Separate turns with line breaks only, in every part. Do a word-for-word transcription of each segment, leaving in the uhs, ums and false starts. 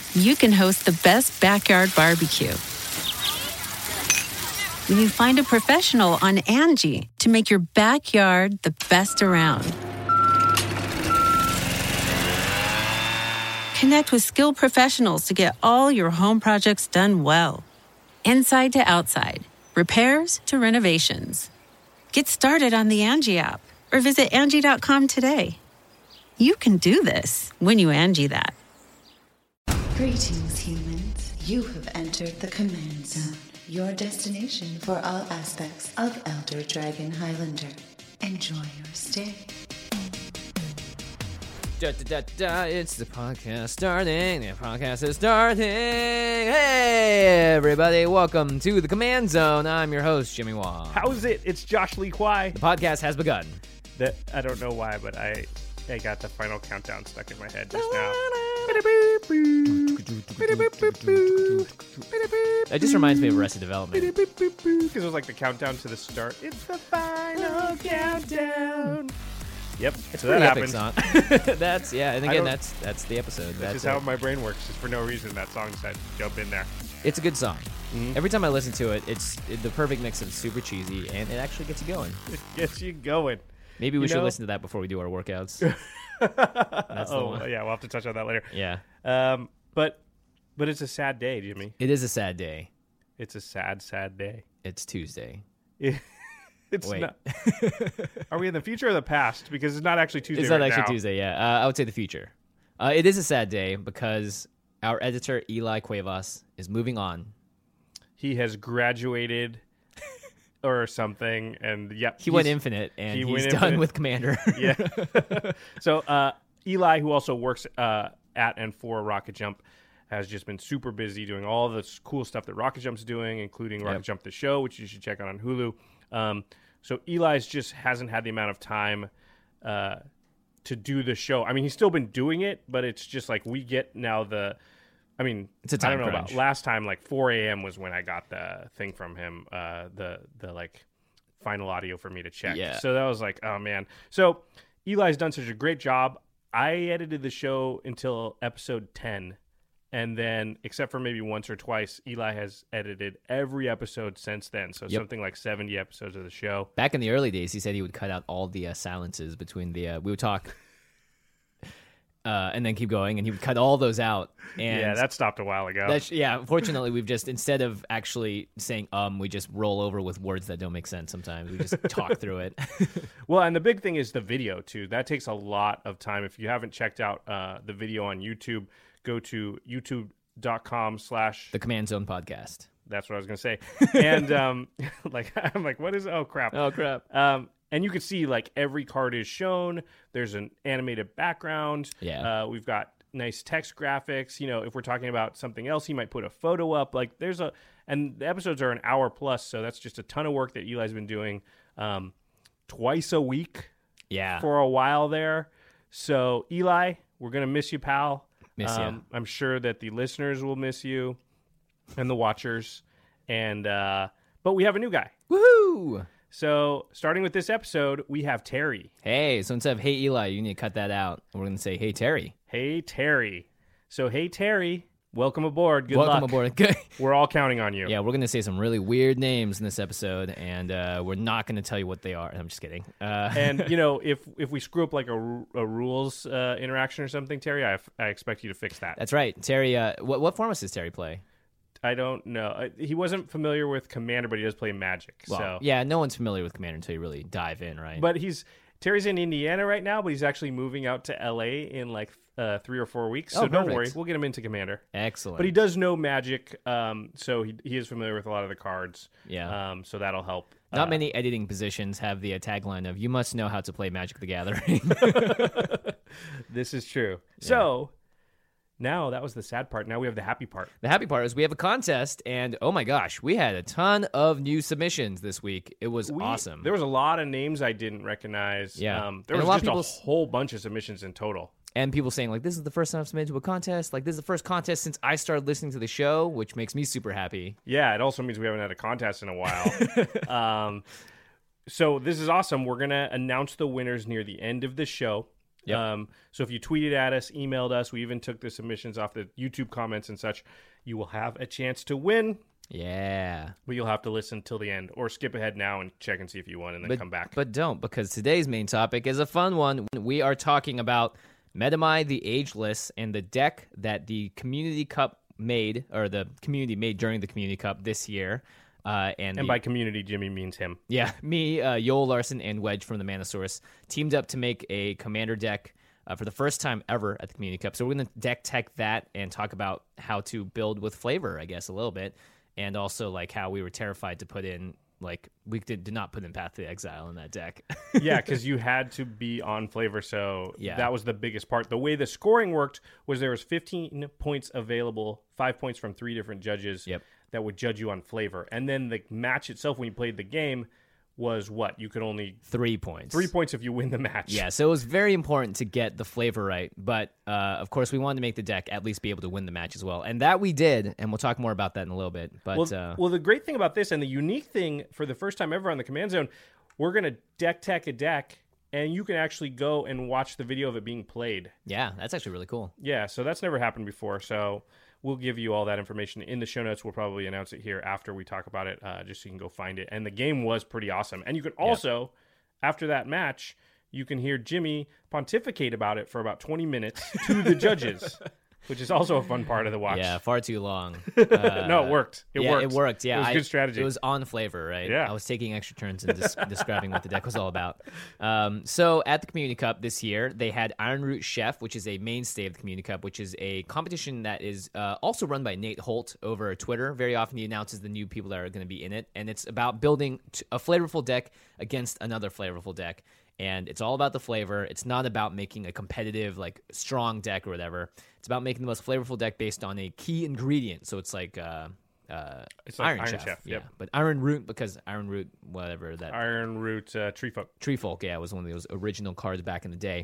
you can host the best backyard barbecue. When you find a professional on Angie to make your backyard the best around. Connect with skilled professionals to get all your home projects done well. Inside to outside, repairs to renovations. Get started on the Angie app or visit Angie dot com today. You can do this when you Angie that.
Greetings, humans. You have entered the Command Zone, your destination for all aspects of Elder Dragon Highlander. Enjoy your stay.
Da, da, da, da, it's the podcast starting. The podcast is starting. Hey, everybody. Welcome to the Command Zone. I'm your host, Jimmy Wong.
How's it? It's Josh Lee Kwai.
The podcast has begun.
That I don't know why, but I I got the final countdown stuck in my head just now.
That just reminds me of Arrested Development.
Because it was like the countdown to the start. It's the final countdown. Yep.
It's
so
a
that
pretty
happened.
epic song. That's, yeah, and
I
again,
don't-
that's that's the episode.
That's
That's
just how
it.
my brain works. Just for no reason, that song said jump in there.
It's a good song.
Mhm.
Every time I listen to it, it's it, the perfect mix of super cheesy, and it actually gets you going.
It gets you going.
Maybe we
You
should
know-
listen to that before we do our workouts. That's the
oh,
one.
yeah, we'll have to touch on that later.
Yeah.
Um, but but it's a sad day, Jimmy.
It is a sad day.
It's a sad, sad day.
It's Tuesday.
It's
Wait.
not. Are we in the future or the past? Because it's not actually Tuesday.
It's not
right
actually
now.
Tuesday, yeah. Uh, I would say the future. Uh, it is a sad day because our editor, Eli Cuevas, is moving on.
He has graduated or something, and yep.
He went
he's-
infinite, and
he
he's
went
done
infinite.
with Commander.
Yeah. So uh, Eli, who also works uh, at and for Rocket Jump, has just been super busy doing all the s- cool stuff that Rocket Jump's doing, including Rocket
Yep.
Jump the show, which you should check out on Hulu. Um, so Eli's just hasn't had the amount of time uh, to do the show. I mean, he's still been doing it, but it's just like we get now the. I mean,
It's a
I don't
time
know
crunch.
about last time. Like four a.m. was when I got the thing from him. Uh, the the like final audio for me to check.
Yeah.
So that was like, oh man. So Eli's done such a great job. I edited the show until episode ten. And then, except for maybe once or twice, Eli has edited every episode since then. So
Yep.
something like seventy episodes of the show.
Back in the early days, he said he would cut out all the uh, silences between the. Uh, we would talk, uh, and then keep going, and he would cut all those out. And
Yeah, that stopped a while ago.
That's, yeah, fortunately, we've just, instead of actually saying um, we just roll over with words that don't make sense sometimes. We just talk through it.
Well, and the big thing is the video, too. That takes a lot of time. If you haven't checked out uh, the video on YouTube, go to youtube.com slash...
The Command Zone Podcast.
That's what I was going to say. And um, like I'm like, what is... Oh, crap.
Oh, crap.
Um, and you can see, like, every card is shown. There's an animated background.
Yeah.
Uh, we've got nice text graphics. You know, if we're talking about something else, he might put a photo up. Like, there's a... And the episodes are an hour plus, so that's just a ton of work that Eli's been doing um, twice a week
Yeah.
for a while there. So, Eli, we're going to miss you, pal.
Miss ya.
Um, I'm sure that the listeners will miss you and the watchers. And uh, but we have a new guy.
Woohoo!
So starting with this episode, we have Terry.
Hey, so instead of hey, Eli, you need to cut that out. And we're going to say hey, Terry.
Hey, Terry. So, hey, Terry, welcome aboard. Good
Welcome
luck.
aboard. Good.
We're all counting on you.
Yeah, we're going to say some really weird names in this episode, and uh, we're not going to tell you what they are. I'm just kidding. Uh,
And, you know, if if we screw up like a, ru- a rules uh, interaction or something, Terry, I, f- I expect you to fix that.
That's right. Terry, uh, what, what format does Terry play?
I don't know. I, he wasn't familiar with Commander, but he does play Magic.
Well,
so
yeah, no one's familiar with Commander until you really dive in, right?
But he's Terry's in Indiana right now, but he's actually moving out to L A in like uh, three or four weeks. So
Oh,
don't
perfect.
worry, we'll get him into Commander.
Excellent.
But he does know Magic, um, so he he is familiar with a lot of the cards.
Yeah.
Um, so that'll help.
Not
Uh,
many editing positions have the uh, tagline of "You must know how to play Magic the Gathering."
This is true. So now that was the sad part. Now we have the happy part.
The happy part is we have a contest, and oh my gosh, we had a ton of new submissions this week. It was
We-
awesome.
There was a lot of names I didn't recognize.
Yeah.
Um, there
And a
was
lot of
just a
people-
whole bunch of submissions in total.
and people saying, like, this is the first time I've submitted to a contest. Like, this is the first contest since I started listening to the show, which makes me super happy.
Yeah, it also means we haven't had a contest in a while. um, so this is awesome. We're going to announce the winners near the end of the show.
Yep.
Um, so if you tweeted at us, emailed us, we even took the submissions off the YouTube comments and such, you will have a chance to win.
Yeah.
But you'll have to listen till the end or skip ahead now and check and see if you won and then
But,
come back.
but don't, because today's main topic is a fun one. We are talking about Metamai the Ageless and the deck that the Community Cup made, or the community made during the Community Cup this year. Uh, and
and
the,
by community, Jimmy means him.
Yeah, me, uh, Yoel Larson, and Wedge from the Mana Source teamed up to make a commander deck uh, for the first time ever at the Community Cup. So we're going to deck tech that and talk about how to build with flavor, I guess, a little bit. And also, like, how we were terrified to put in, like, we did, did not put in Path to Exile in that deck.
Yeah, because you had to be on flavor, so
Yeah.
that was the biggest part. The way the scoring worked was there was fifteen points available, five points from three different judges
Yep.
that would judge you on flavor. And then the match itself, when you played the game, was what? You could only...
Three points.
Three points if you win the match.
Yeah, so it was very important to get the flavor right. But, uh, of course, we wanted to make the deck at least be able to win the match as well. And that we did, and we'll talk more about that in a little bit. But
Well,
uh,
well, the great thing about this and the unique thing for the first time ever on the Command Zone, we're going to deck tech a deck, and you can actually go and watch the video of it being played.
yeah, that's actually really cool.
Yeah, so that's never happened before. So we'll give you all that information in the show notes. We'll probably announce it here after we talk about it, uh, just so you can go find it. And the game was pretty awesome. And you can also, after that match, you can hear Jimmy pontificate about it for about twenty minutes to the judges, which is also a fun part of the watch.
Yeah, far too long. Uh,
No, it worked. It
yeah,
worked.
it worked. Yeah,
It was
I-
good strategy.
It was on flavor, right?
Yeah.
I was taking extra turns and des- describing what the deck was all about. Um, so at the Community Cup this year, they had Iron Root Chef, which is a mainstay of the Community Cup, which is a competition that is uh, also run by Nate Holt over Twitter. Very often he announces the new people that are going to be in it, and it's about building t- a flavorful deck against another flavorful deck. And it's all about the flavor. It's not about making a competitive, like, strong deck or whatever. It's about making the most flavorful deck based on a key ingredient. So it's like, uh, uh,
It's like
Iron,
Iron
Chef.
Chef,
yeah.
yep.
But Iron Root, because Iron Root, whatever that
Iron Root uh, Tree Folk.
Tree Folk, yeah, was one of those original cards back in the day.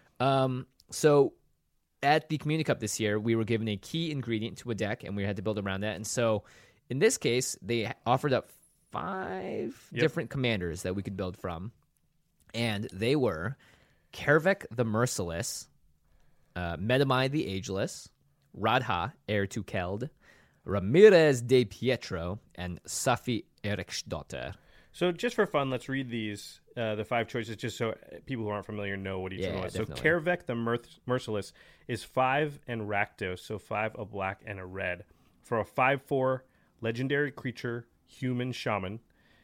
Um, so at the Community Cup this year, we were given a key ingredient to a deck, and we had to build around that. And so in this case, they offered up five
Yep.
different commanders that we could build from. And they were Kervek the Merciless, uh, Metamai the Ageless, Radha, heir to Keld, Ramirez de Pietro, and Safi Eriksdotter.
So just for fun, let's read these, uh, the five choices, just so people who aren't familiar know what each
Yeah,
one was.
definitely.
So Kervek the Mirth- Merciless is five and Rakdos, so five, a black, and a red. For a five four legendary creature, human shaman,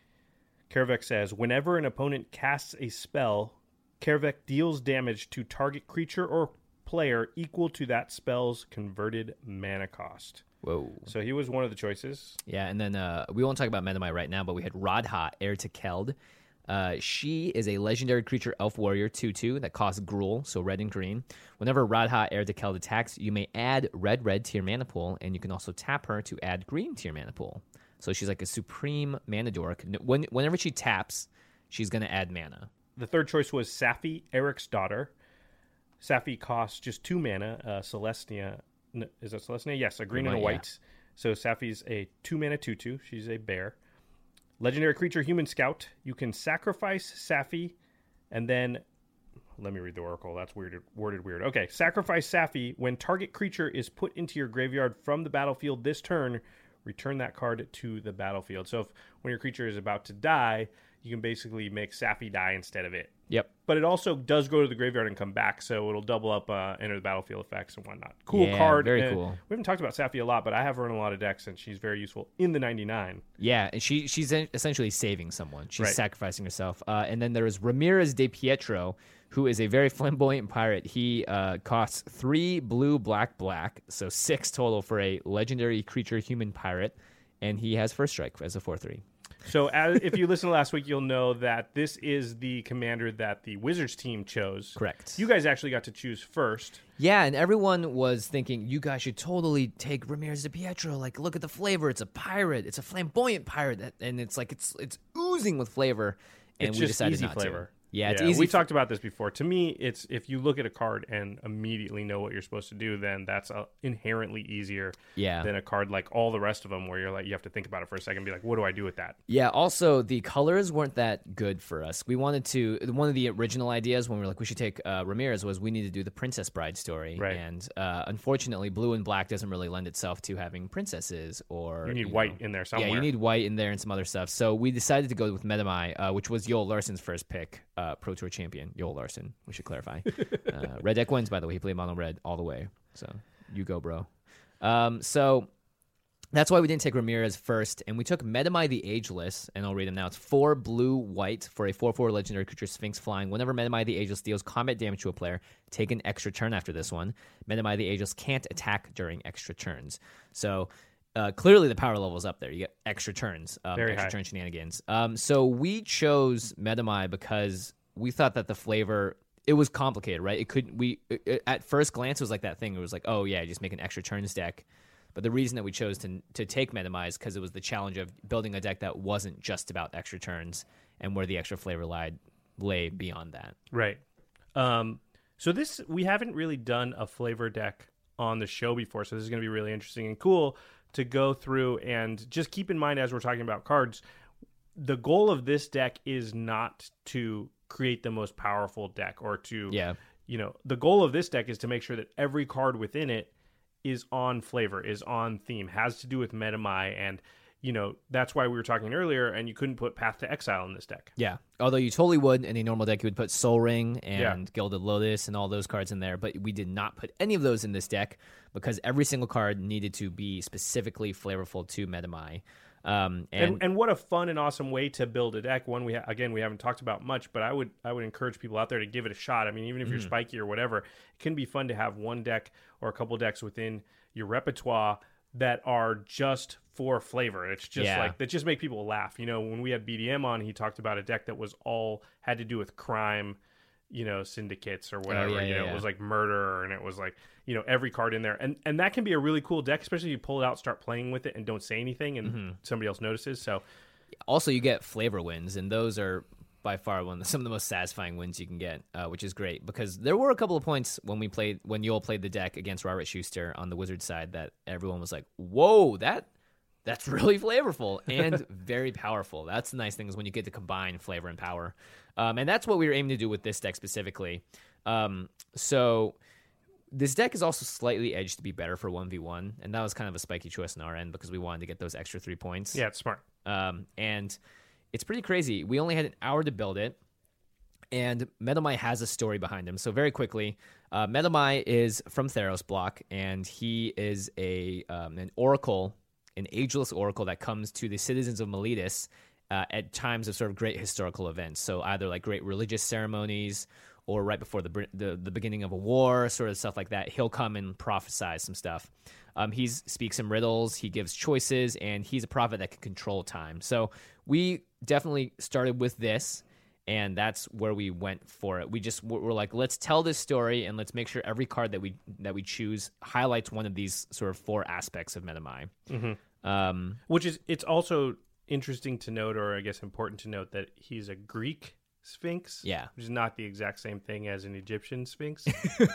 Kervek says, whenever an opponent casts a spell, Kervek deals damage to target creature or player equal to that spell's converted mana cost.
Whoa.
So he was one of the choices.
Yeah, and then uh, we won't talk about Metamai right now, but we had Radha, heir to Keld. Uh, she is a legendary creature elf warrior two two that costs Gruul, so red and green. Whenever Radha, heir to Keld attacks, you may add red red to your mana pool, and you can also tap her to add green to your mana pool. So she's like a supreme mana dork. When, whenever she taps, she's going to add mana.
The third choice was Safi, Eric's daughter. Safi costs just two mana. Uh, Celestia, n- is that Celestia? Yes, a green and a
Might, yeah.
white. So Safi's a two mana two two. She's a bear. Legendary creature, human scout. You can sacrifice Safi, and then let me read the oracle. That's weird, worded weird. Okay, sacrifice Safi when target creature is put into your graveyard from the battlefield this turn. Return that card to the battlefield. So if when your creature is about to die, you can basically make Safi die instead of it.
Yep.
But it also does go to the graveyard and come back, so it'll double up uh, enter the battlefield effects and whatnot. Cool
Yeah,
card.
very
Uh,
cool.
We haven't talked about Safi a lot, but I have her in a lot of decks, and she's very useful in the ninety-nine.
Yeah, and she she's en- essentially saving someone. She's
Right.
sacrificing herself. Uh, and then there is Ramirez de Pietro, who is a very flamboyant pirate. He uh, costs three blue, black, black, so six total for a legendary creature human pirate, and he has first strike as a four three.
So as, if you listened to last week, you'll know that this is the commander that the Wizards team chose.
Correct.
You guys actually got to choose first.
Yeah, and everyone was thinking, you guys should totally take Ramirez de Pietro. Like, look at the flavor. It's a pirate. It's a flamboyant pirate, that- and it's like it's it's oozing with flavor. And
It's
we
just
decided
easy
not
flavor.
Yeah, it's
Yeah,
easy.
we
for-
talked about this before. To me, it's if you look at a card and immediately know what you're supposed to do, then that's uh, inherently easier
Yeah.
than a card like all the rest of them, where you're like you have to think about it for a second, and be like, what do I do with that?
Yeah, also, the colors weren't that good for us. We wanted to, one of the original ideas when we were like, we should take uh, Ramirez was we need to do the Princess Bride story.
Right.
And uh, unfortunately, blue and black doesn't really lend itself to having princesses or.
You need
know-
white in there somewhere.
Yeah, you need white in there and some other stuff. So we decided to go with Metamai, uh, which was Yoel Larson's first pick, uh, Pro Tour champion, Yoel Larson. We should clarify. uh, red deck wins, by the way. He played mono red all the way. So you go, bro. Um, so that's why we didn't take Ramirez first, and we took Metamai the Ageless, and I'll read them now. It's four blue white for a four four legendary creature, Sphinx flying. Whenever Metamai the Ageless deals combat damage to a player, take an extra turn after this one. Metamai the Ageless can't attack during extra turns. So uh, clearly the power level is up there. You get extra turns, um,
Very
extra
high.
turn shenanigans. Um, so we chose Metamai because we thought that the flavor, it was complicated, right? It could we it, at first glance it was like that thing. It was like, oh yeah, just make an extra turns deck. But the reason that we chose to to take Metamai is because it was the challenge of building a deck that wasn't just about extra turns and where the extra flavor lied lay beyond that.
Right. Um, so this we haven't really done a flavor deck on the show before, so this is going to be really interesting and cool to go through. And just keep in mind, as we're talking about cards, the goal of this deck is not to create the most powerful deck or to,
Yeah.
you know, the goal of this deck is to make sure that every card within it is on flavor, is on theme, has to do with Metamai, and you know that's why we were talking earlier. And you couldn't put Path to Exile in this deck.
Yeah. Although you totally would in a normal deck, you would put Soul Ring and
Yeah.
Gilded Lotus and all those cards in there. But we did not put any of those in this deck because every single card needed to be specifically flavorful to Metamai. Um, and,
And, and what a fun and awesome way to build a deck. One we ha- again we haven't talked about much, but I would I would encourage people out there to give it a shot. I mean, even if you're spiky or whatever, it can be fun to have one deck or a couple decks within your repertoire that are just for flavor. It's just
Yeah.
like that just make people laugh. You know, when we had B D M on, he talked about a deck that was all had to do with crime, you know, syndicates or whatever.
yeah,
you
yeah,
know,
yeah.
it was like murder, and it was like, you know, every card in there. And and that can be a really cool deck, especially if you pull it out, start playing with it, and don't say anything, and
Mm-hmm.
somebody else notices. So
also you get flavor wins, and those are by far one of the, some of the most satisfying wins you can get, uh, which is great because there were a couple of points when we played when Yoel played the deck against Robert Schuster on the Wizard side that everyone was like, "Whoa, that that's really flavorful and very powerful." That's the nice thing is when you get to combine flavor and power, um, and that's what we were aiming to do with this deck specifically. Um, so. This deck is also slightly edged to be better for one v one, and that was kind of a spiky choice on our end because we wanted to get those extra three points.
yeah, it's smart.
Um, and it's pretty crazy. We only had an hour to build it, and Metamai has a story behind him. So very quickly, uh, Metamai is from Theros block, and he is a um, an oracle, an ageless oracle that comes to the citizens of Miletus uh, at times of sort of great historical events. So either like great religious ceremonies or right before the, br- the the beginning of a war, sort of stuff like that. He'll come and prophesy some stuff. Um, he speaks some riddles, he gives choices, and he's a prophet that can control time. So we definitely started with this, and that's where we went for it. We just we're like, let's tell this story, and let's make sure every card that we that we choose highlights one of these sort of four aspects of Metamai.
Mm-hmm.
Um,
Which is, it's also interesting to note, or I guess important to note, that he's a Greek Sphinx.
Yeah.
Which is not the exact same thing as an Egyptian Sphinx.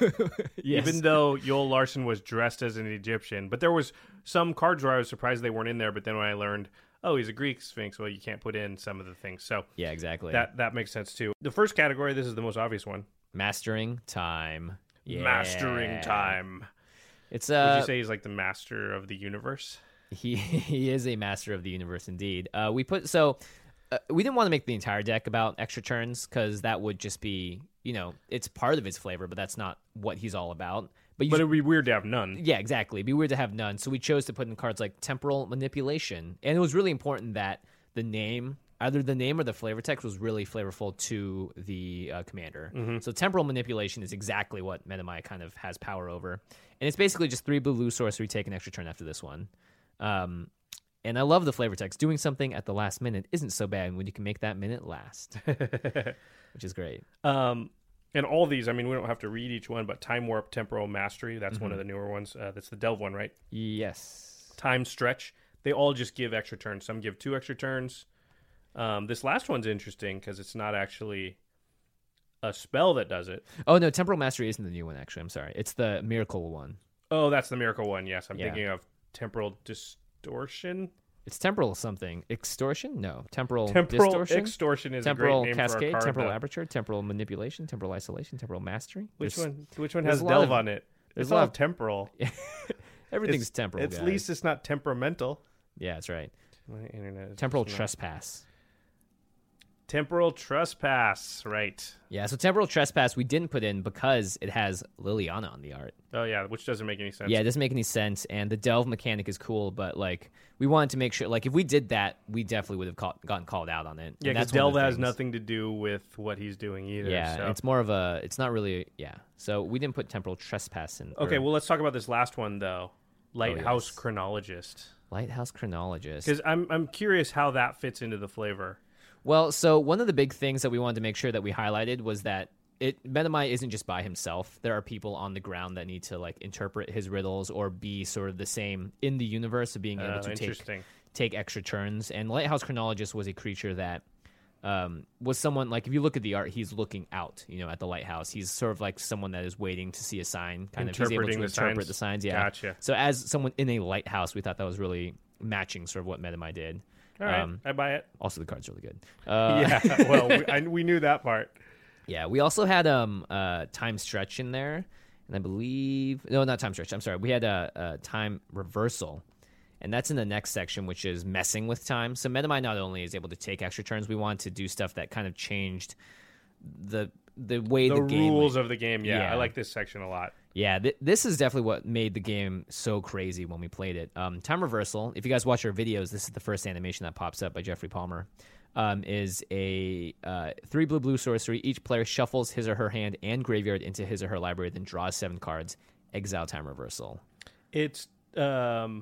yes.
Even though Yoel Larson was dressed as an Egyptian. But there was some cards where I was surprised they weren't in there, but then when I learned, oh, he's a Greek Sphinx, well, you can't put in some of the things. So
yeah, exactly.
that, that makes sense too. The first category, this is the most obvious one.
Mastering time. Yeah.
Mastering time.
It's
Would
uh,
you say he's like the master of the universe?
He he is a master of the universe indeed. Uh, we put so uh, we didn't want to make the entire deck about extra turns because that would just be, you know, it's part of his flavor, but that's not what he's all about. But, you
But it would be weird to have none.
yeah, exactly. It'd be weird to have none. So we chose to put in cards like temporal manipulation, and it was really important that the name, either the name or the flavor text, was really flavorful to the uh, commander. So temporal manipulation is exactly what Metamai kind of has power over, and it's basically just three blue blue sorcery, take an extra turn after this one. Um, and I love the flavor text. Doing something at the last minute isn't so bad when you can make that minute last, which is great.
Um, and all these, I mean, we don't have to read each one, but Time Warp, Temporal Mastery, that's one of the newer ones. Uh, that's the Delve one, right?
Yes.
Time Stretch, they all just give extra turns. Some give two extra turns. Um, this last one's interesting because it's not actually a spell that does it.
Oh no, Temporal Mastery isn't the new one. Actually, I'm sorry. It's the Miracle one.
Oh, that's the miracle one. Yes, I'm
Yeah.
thinking of temporal distortion.
It's temporal something. Extortion? No. Temporal,
Temporal
distortion.
extortion is
temporal
a great name
cascade.
for a card.
Temporal
though.
aperture. Temporal manipulation. Temporal isolation. Temporal mastery.
Which
There's-
one? Which one
there's
has
a lot
delve
of-
on it?
there's
It's
a lot
all
of-
temporal.
Everything's
It's-
temporal.
At
guys.
least it's not temperamental.
Yeah, that's right.
My internet. Is
Temporal
just not-
trespass.
Temporal trespass. Right.
Yeah, so temporal trespass we didn't put in because it has Liliana on the art.
Oh yeah, which doesn't make any sense.
Yeah, it doesn't make any sense, and the delve mechanic is cool, but like we wanted to make sure, like if we did that, we definitely would have caught, gotten called out on it.
Yeah,
And
because
that's one of
delve
the
has
things.
nothing to do with what he's doing either.
Yeah,
so.
it's more of a. It's not really. Yeah, so we didn't put temporal trespass in.
Okay,
or
well, let's talk about this last one though. Lighthouse
yes.
Chronologist.
Lighthouse Chronologist.
Because I'm I'm curious how that fits into the flavor.
Well, so one of the big things that we wanted to make sure that we highlighted was that it Metamai isn't just by himself. There are people on the ground that need to like interpret his riddles or be sort of the same in the universe of being able
Uh,
to take
interesting.
take extra turns. And Lighthouse Chronologist was a creature that um, was someone like if you look at the art, he's looking out, you know, at the lighthouse. He's sort of like someone that is waiting to see a sign, kind of he's able to
Interpreting the
interpret
signs.
the signs. Yeah,
Gotcha.
So as someone in a lighthouse, we thought that was really matching sort of what Metamai did.
All right,
Um,
I buy it.
Also, the card's really good. Uh,
Yeah, well, we, I, we knew that part.
Yeah, we also had um uh time stretch in there, and I believe no, not time stretch. I'm sorry, we had a, a time reversal, and that's in the next section, which is messing with time. So Metamai not only is able to take extra turns, we wanted to do stuff that kind of changed the the way
The,
the, game
rules
went.
of the game. Yeah,
Yeah.
I like this section a lot.
Yeah, th- this is definitely what made the game so crazy when we played it. Um, time reversal. If you guys watch our videos, this is the first animation that pops up by Jeffrey Palmer. Um, is a uh, three blue blue sorcery. Each player shuffles his or her hand and graveyard into his or her library, then draws seven cards. Exile time reversal.
It's um,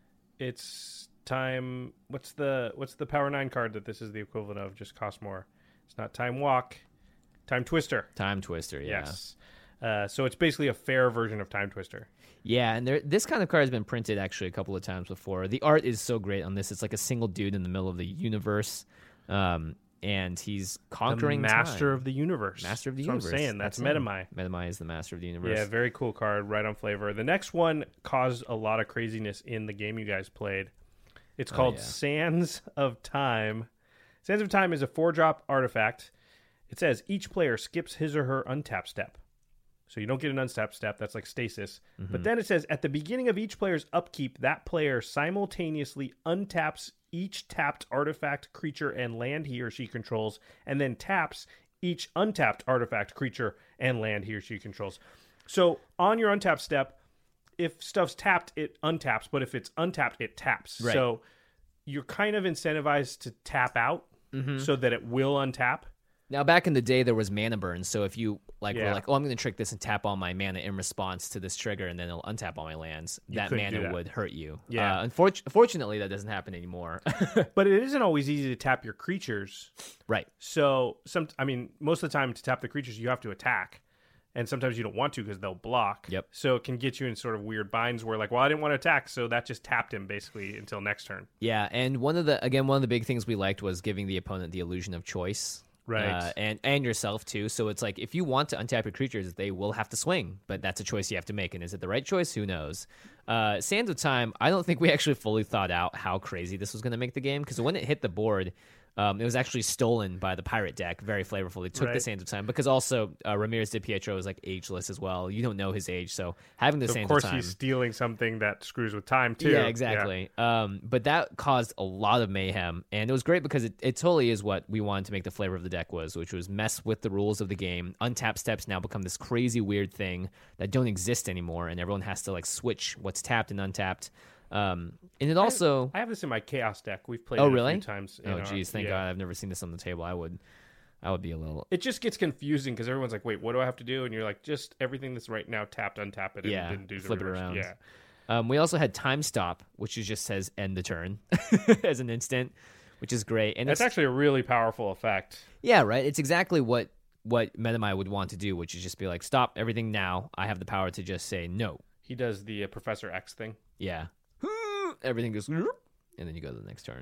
it's time. What's the what's the power nine card that this is the equivalent of? Just cost more. It's not time walk. Time twister.
Time twister. Yeah.
Yes. Uh, so it's basically a fair version of Time Twister.
Yeah, and there, this kind of card has been printed actually a couple of times before. The art is so great on this. It's like a single dude in the middle of the universe, um, and he's conquering
the master
time.
of the universe.
Master of the
That's
universe.
what I'm saying. That's,
him.
Metamai.
Metamai is the master of the universe.
Yeah, very cool card. Right on flavor. The next one caused a lot of craziness in the game you guys played. It's called
Oh, yeah.
Sands of Time. Sands of Time is a four-drop artifact. It says each player skips his or her untap step. So you don't get an untapped step. That's like stasis.
Mm-hmm.
But then it says at the beginning of each player's upkeep, that player simultaneously untaps each tapped artifact, creature, and land he or she controls, and then taps each untapped artifact, creature, and land he or she controls. So on your untap step, if stuff's tapped, it untaps. But if it's untapped, it taps.
Right.
So you're kind of incentivized to tap out
Mm-hmm.
so that it will untap.
Now, back in the day, there was mana burn. So if you like
Yeah.
were like, oh, I'm going to trick this and tap all my mana in response to this trigger, and then it'll untap all my lands, that
couldn't do
mana
that.
would hurt you.
Yeah.
Uh, unfor- unfortunately, that doesn't happen anymore.
But it isn't always easy to tap your creatures.
Right.
So some, I mean, most of the time to tap the creatures, you have to attack, and sometimes you don't want to because they'll block.
Yep.
So it can get you in sort of weird binds where, like, well, I didn't want to attack, so that just tapped him basically until next turn.
Yeah, and one of the again one of the big things we liked was giving the opponent the illusion of choice.
Right.
Uh, and and yourself too. So it's like if you want to untap your creatures, they will have to swing, but that's a choice you have to make. And is it the right choice? Who knows? Uh, Sands of Time. I don't think we actually fully thought out how crazy this was going to make the game because when it hit the board, um, it was actually stolen by the pirate deck. Very flavorful. They took the
Right.
Sands of Time because also uh, Ramirez de Pietro is like ageless as well. You don't know his age, so having the
So
Sands
of course,
of Time.
he's stealing something that screws with time too.
Yeah, exactly. Um, but that caused a lot of mayhem, and it was great because it, it totally is what we wanted to make the flavor of the deck was, which was mess with the rules of the game. Untapped steps now become this crazy weird thing that don't exist anymore, and everyone has to like switch what's tapped and untapped. Um, and it also,
I have this in my Chaos deck. We've played
oh
it a
really?
few times. in
Oh
our-
geez, thank
yeah.
God I've never seen this on the table. I would, I would be a little.
It just gets confusing because everyone's like, wait, what do I have to do? And you're like, just everything that's right now tapped, untap it, and
Yeah,
then do the
flip it
reverse.
around.
Yeah.
Um, we also had time stop, which is just says end the turn as an instant, which is great. And
That's
it's,
actually a really powerful effect.
yeah, right. It's exactly what what Metamai would want to do, which is just be like, stop everything now. I have the power to just say no.
He does the uh, Professor X thing.
Yeah. Everything goes, and then you go to the next turn.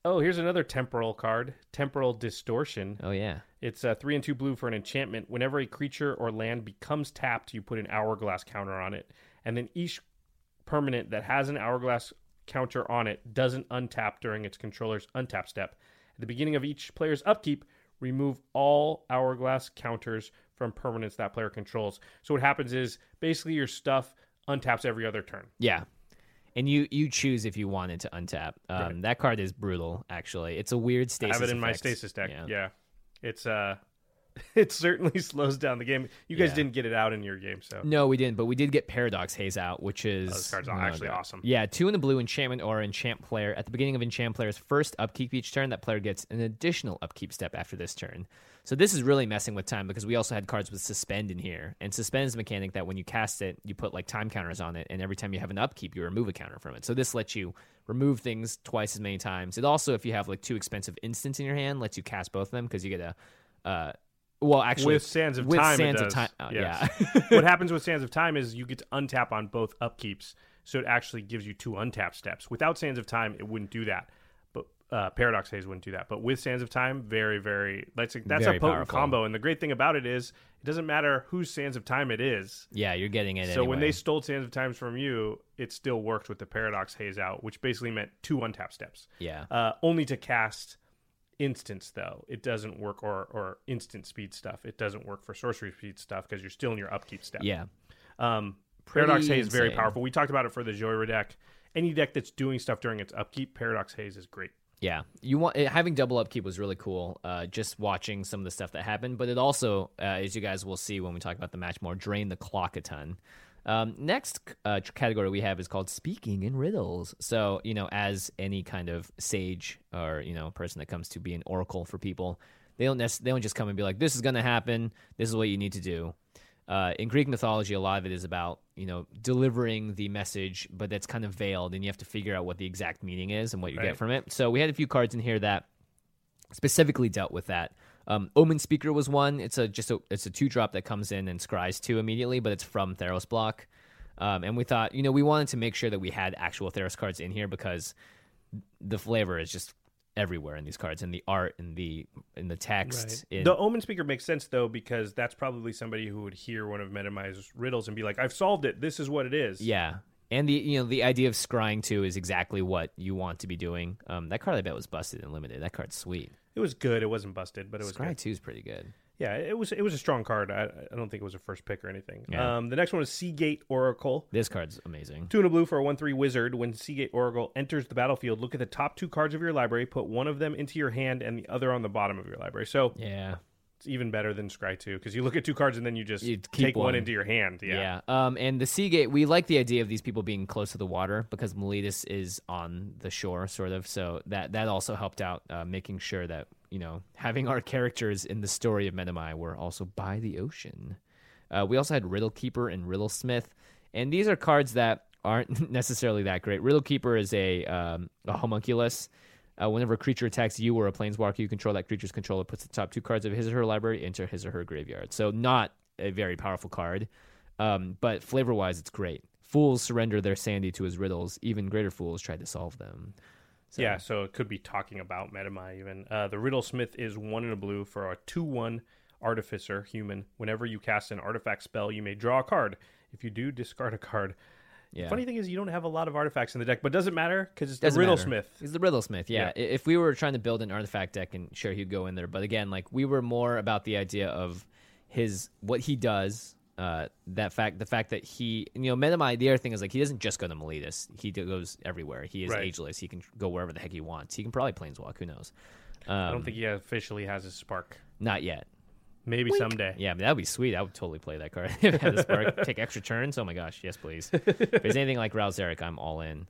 Oh, here's another temporal card, Temporal Distortion.
Oh, yeah.
It's uh, three and two blue for an enchantment. Whenever a creature or land becomes tapped, you put an Hourglass counter on it. And then each permanent that has an Hourglass counter on it doesn't untap during its controller's untap step. At the beginning of each player's upkeep, remove all Hourglass counters from permanents that player controls. So what happens is basically your stuff untaps every other turn.
Yeah. And you, you choose if you wanted to untap. Um,
Right.
That card is brutal, actually. It's a weird stasis
I have it in my
effect.
stasis deck.
Yeah.
Yeah. It's uh it certainly slows down the game. You guys
Yeah.
didn't get it out in your game, so
No, we didn't, but we did get Paradox Haze out, which is...
Oh, this card's
oh,
actually
God.
awesome.
Yeah, two in the blue enchantment or enchant player. At the beginning of enchant player's first upkeep each turn, that player gets an additional upkeep step after this turn. So this is really messing with time because we also had cards with Suspend in here. And Suspend is a mechanic that when you cast it, you put like time counters on it, and every time you have an upkeep, you remove a counter from it. So this lets you remove things twice as many times. It also, if you have like two expensive instants in your hand, lets you cast both of them because you get a... Uh, Well, actually,
with Sands of
with
Time,
Sands
it
of
does.
Time, oh,
Yes.
yeah.
What happens with Sands of Time is you get to untap on both upkeeps, so it actually gives you two untap steps. Without Sands of Time, it wouldn't do that. But uh, Paradox Haze wouldn't do that. But with Sands of Time, very, very that's a, that's
Very
a potent
powerful.
combo. And the great thing about it is it doesn't matter whose Sands of Time it is.
Yeah, you're getting it
So
anyway.
when they stole Sands of Times from you, it still worked with the Paradox Haze out, which basically meant two untap steps.
Yeah.
Uh, only to cast instants, though. It doesn't work, or or instant speed stuff. It doesn't work for sorcery speed stuff because you're still in your upkeep step.
Yeah.
Um,
Pretty
Paradox Haze is very
insane.
powerful. We talked about it for the Joyra deck. Any deck that's doing stuff during its upkeep, Paradox Haze is great.
Yeah, you want it, having double upkeep was really cool. Uh, just watching some of the stuff that happened, but it also, uh, as you guys will see when we talk about the match more, drained the clock a ton. Um, next uh, category we have is called Speaking in Riddles. So you know, as any kind of sage or you know person that comes to be an oracle for people, they don't nec- they don't just come and be like, "This is going to happen. This is what you need to do." Uh, in Greek mythology, a lot of it is about you know delivering the message, but that's kind of veiled, and you have to figure out what the exact meaning is and what you
Right.
get from it. So we had a few cards in here that specifically dealt with that. Um, Omen Speaker was one. It's a just a it's a two drop that comes in and scries two immediately, but it's from Theros block. Um, and we thought, you know, we wanted to make sure that we had actual Theros cards in here because the flavor is just everywhere in these cards, and the art, and the in the text. in-
The Omen Speaker makes sense, though, because that's probably somebody who would hear one of Metamai's riddles and be like, I've solved it. This is what it is.
Yeah. And the you know the idea of scrying two is exactly what you want to be doing. Um, that card I bet was busted and limited. That card's sweet.
It was good. It wasn't busted, but it was
Scry
good.
two is pretty good.
Yeah, it was it was a strong card. I, I don't think it was a first pick or anything.
Yeah.
Um, the next one is Seagate Oracle.
This card's amazing.
Two and a blue for a one three wizard. When Seagate Oracle enters the battlefield, look at the top two cards of your library, put one of them into your hand and the other on the bottom of your library. So
Yeah.
it's even better than Scry two because you look at two cards and then you just
You keep
take one.
one.
into your hand. Yeah.
Yeah. Um, and the Seagate, we like the idea of these people being close to the water because Miletus is on the shore, sort of. So that that also helped out, uh, making sure that you know having our characters in the story of Metamai were also by the ocean. Uh, we also had Riddle Keeper and Riddle Smith, and these are cards that aren't necessarily that great. Riddle Keeper is a um, a homunculus. Uh, whenever a creature attacks you or a planeswalker you control, that creature's controller puts the top two cards of his or her library into his or her graveyard. So not a very powerful card, um, but flavor-wise, it's great. Fools surrender their sanity to his riddles. Even greater fools try to solve them. So,
Yeah, so it could be talking about Metamai even. Uh, the Riddle Smith is one in a blue for a two one Artificer human. Whenever you cast an artifact spell, you may draw a card. If you do, discard a card.
yeah.
Funny thing is, you don't have a lot of artifacts in the deck, but doesn't matter because it's the
Doesn't
Riddle
matter.
Smith.
He's the Riddlesmith, yeah.
Yeah.
I- If we were trying to build an artifact deck, and sure, he'd go in there. But again, like we were more about the idea of his what he does. Uh, that fact, the fact that he, you know, Metamai. The other thing is like he doesn't just go to Miletus. He do- goes everywhere. He is
Right.
ageless. He can go wherever the heck he wants. He can probably planeswalk. Who knows? Um,
I don't think he officially has his spark.
not yet.
Maybe someday.
Yeah, but that'd be sweet. I would totally play that card. If it had the spark, take extra turns. Oh my gosh, yes, please. If there's anything like Ral Zarek, I'm all in.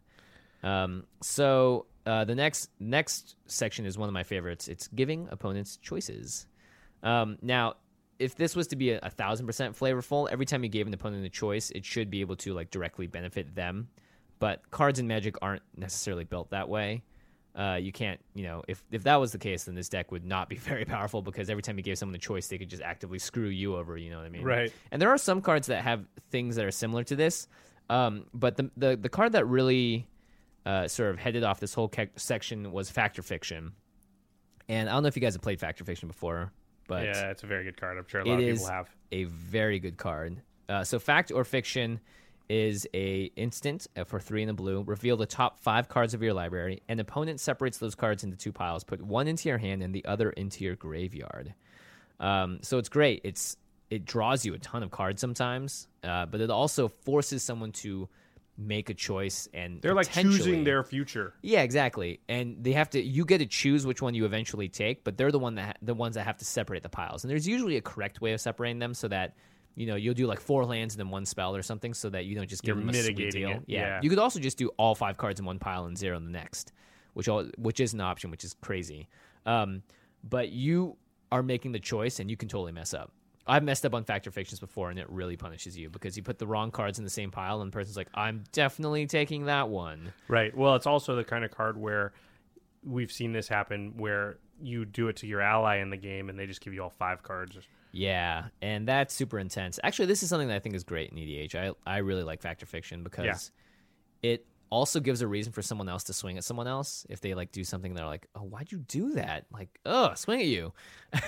Um, so uh, the next next section is one of my favorites. It's giving opponents choices. Um, now, if this was to be a, a thousand percent flavorful, every time you gave an opponent a choice, it should be able to like directly benefit them. But cards in Magic aren't necessarily built that way. Uh, you can't, you know, if if that was the case, then this deck would not be very powerful because every time you gave someone a choice, they could just actively screw you over. You know what I mean?
Right.
And there are some cards that have things that are similar to this, um, but the, the the card that really uh, sort of headed off this whole ke- section was Fact or Fiction. And I don't know if you guys have played Fact or Fiction before, but
yeah, it's a very good card. I'm sure a lot
it
of
is
people have.
a very good card. Uh, so Fact or Fiction is a instant for three in the blue. Reveal the top five cards of your library. An opponent separates those cards into two piles. Put one into your hand and the other into your graveyard. Um, so it's great. It's it draws you a ton of cards sometimes, uh, but it also forces someone to make a choice and
They're like
potentially-
choosing their future.
Yeah, exactly. And they have to. You get to choose which one you eventually take, but they're the one that the ones that have to separate the piles. And there's usually a correct way of separating them, so that you know you'll do like four lands and then one spell or something, so that you don't just give
You're
them a sweet
mitigating
deal.
it,
Yeah.
yeah.
You could also just do all five cards in one pile and zero in the next, which all, which is an option, which is crazy. Um, but you are making the choice, and you can totally mess up. I've messed up on Fact or Fictions before, and it really punishes you because you put the wrong cards in the same pile, and the person's like, I'm definitely taking that one.
Right. Well, it's also the kind of card where we've seen this happen where you do it to your ally in the game, and they just give you all five cards.
Yeah, and that's super intense. Actually, this is something that I think is great in E D H. I, I really like Fact or Fiction because
Yeah.
it also gives a reason for someone else to swing at someone else. If they like do something, they're like, oh, why'd you do that? Like, oh, swing at you.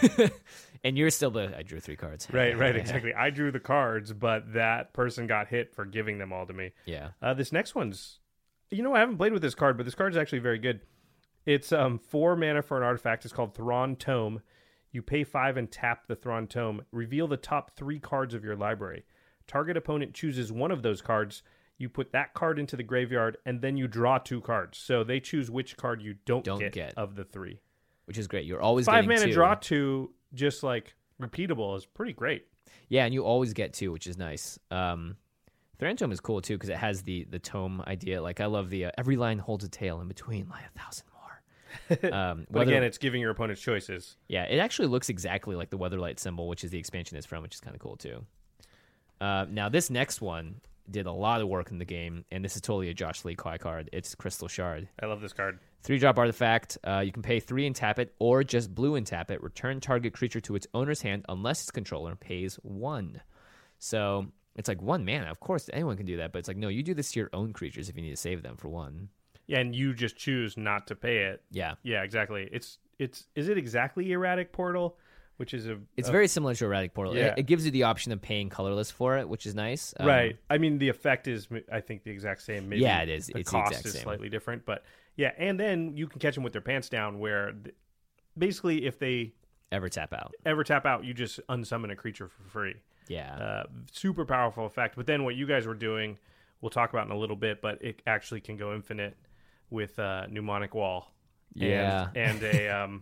And you're still the, I drew three cards.
Right, right, exactly. I drew the cards, but that person got hit for giving them all to me.
Yeah.
Uh, this next one's, you know, I haven't played with this card, but this card is actually very good. It's um four mana for an artifact. It's called Thrawn Tome. You pay five and tap the Thrawn Tome. Reveal the top three cards of your library. Target opponent chooses one of those cards. You put that card into the graveyard, and then you draw two cards. So they choose which card you don't,
Don't
get,
get.
of the three.
Which is great. You're always
Five
getting
mana
two.
draw two, just like repeatable, is pretty great.
Yeah, and you always get two, which is nice. Um, Thrawn Tome is cool, too, because it has the, the tome idea. Like, I love the, uh, every line holds a tail, in between lie a thousand more. Um,
But
whether-
again, it's giving your opponents choices.
Yeah, it actually looks exactly like the Weatherlight symbol, which is the expansion it's from, which is kind of cool too. Uh, now, this next one did a lot of work in the game, and this is totally a Josh Lee Kai card. It's Crystal Shard.
I love this card.
Three drop artifact. Uh, you can pay three and tap it, or just blue and tap it. Return target creature to its owner's hand unless its controller pays one. So it's like one mana. Of course, anyone can do that, but it's like, no, you do this to your own creatures if you need to save them for one.
Yeah, and you just choose not to pay it.
Yeah.
Yeah, exactly. It's it's is it exactly Erratic Portal, which is a
It's
a-
very similar to Erratic Portal.
Yeah.
It, it gives you the option of paying colorless for it, which is nice. Um,
right. I mean, the effect is I think the exact same. Maybe
Yeah, it is.
The
It's the
cost
exact
is
same.
slightly different, but yeah. And then you can catch them with their pants down, where th- basically if they
Ever tap out.
ever tap out, you just unsummon a creature for free.
Yeah.
Uh, super powerful effect. But then what you guys were doing, we'll talk about in a little bit, but it actually can go infinite with uh, Mnemonic Wall.
Yeah.
And, and a um,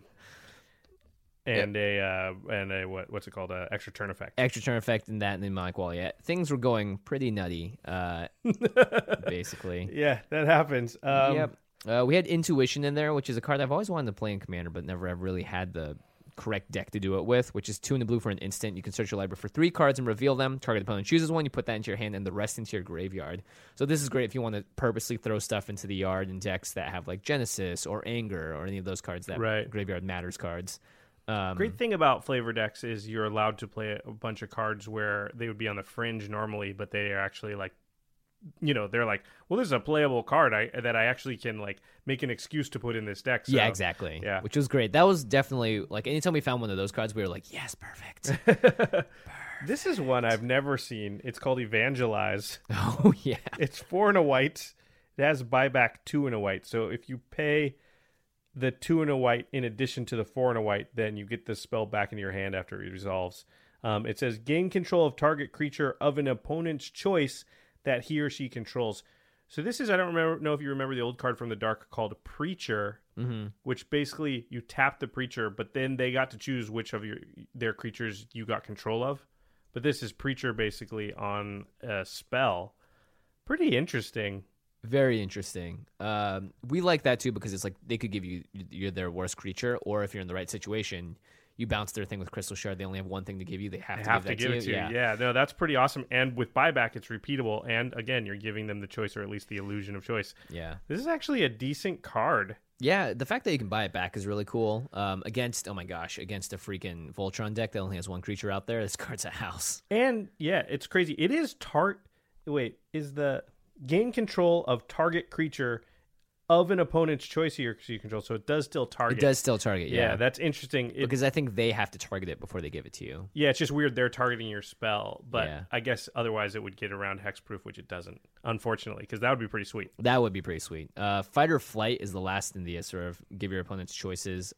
and a uh, and a what what's it called? A extra turn effect.
Extra turn effect and that and then Mnemonic Wall. Yeah. Things were going pretty nutty, uh, basically.
Yeah, that happens. Um,
Yep. Uh, we had Intuition in there, which is a card I've always wanted to play in Commander, but never have really had the correct deck to do it with, which is two in the blue for an instant. You can search your library for three cards and reveal them. Target opponent chooses one, you put that into your hand, and the rest into your graveyard. So this is great if you want to purposely throw stuff into the yard in decks that have like Genesis or Anger or any of those cards that
Right.
graveyard matters cards. Um,
Great thing about flavor decks is you're allowed to play a bunch of cards where they would be on the fringe normally, but they are actually like, you know, they're like, well, this is a playable card I, that I actually can like make an excuse to put in this deck. So,
yeah, exactly.
yeah.
Which was great. That was definitely like anytime we found one of those cards, we were like, yes, perfect.
This is one I've never seen. It's called Evangelize.
Oh yeah.
It's four and a white. It has buyback two and a white. So if you pay the two and a white in addition to the four and a white, then you get the spell back into your hand after it resolves. Um, it says gain control of target creature of an opponent's choice that he or she controls. So this is, I don't remember know if you remember the old card from the Dark called Preacher,
Mm-hmm.
which basically you tap the Preacher, but then they got to choose which of your their creatures you got control of. But this is Preacher basically on a spell. Pretty interesting.
Very interesting. Um, we like that too because it's like they could give you you're their worst creature, or if you're in the right situation, you bounce their thing with Crystal Shard. They only have one thing to give you. They have
They
to
have
give
to
that
give
to
it
you.
to you. Yeah. no, that's pretty awesome. And with buyback, it's repeatable. And again, you're giving them the choice, or at least the illusion of choice.
yeah,
This is actually a decent card.
yeah. The fact that you can buy it back is really cool. Um, against oh my gosh, against a freaking Voltron deck that only has one creature out there, this card's a house.
And yeah, it's crazy. It is tart. Wait, is the gain control of target creature of an opponent's choice here you control, so it does still target.
It does still target, yeah.
Yeah, that's interesting. It,
because I think they have to target it before they give it to you.
yeah, it's just weird they're targeting your spell, but
Yeah.
I guess otherwise it would get around hexproof, which it doesn't, unfortunately, because that would be pretty sweet.
That would be pretty sweet. Uh, Fight or Flight is the last in the sort of give your opponents choices.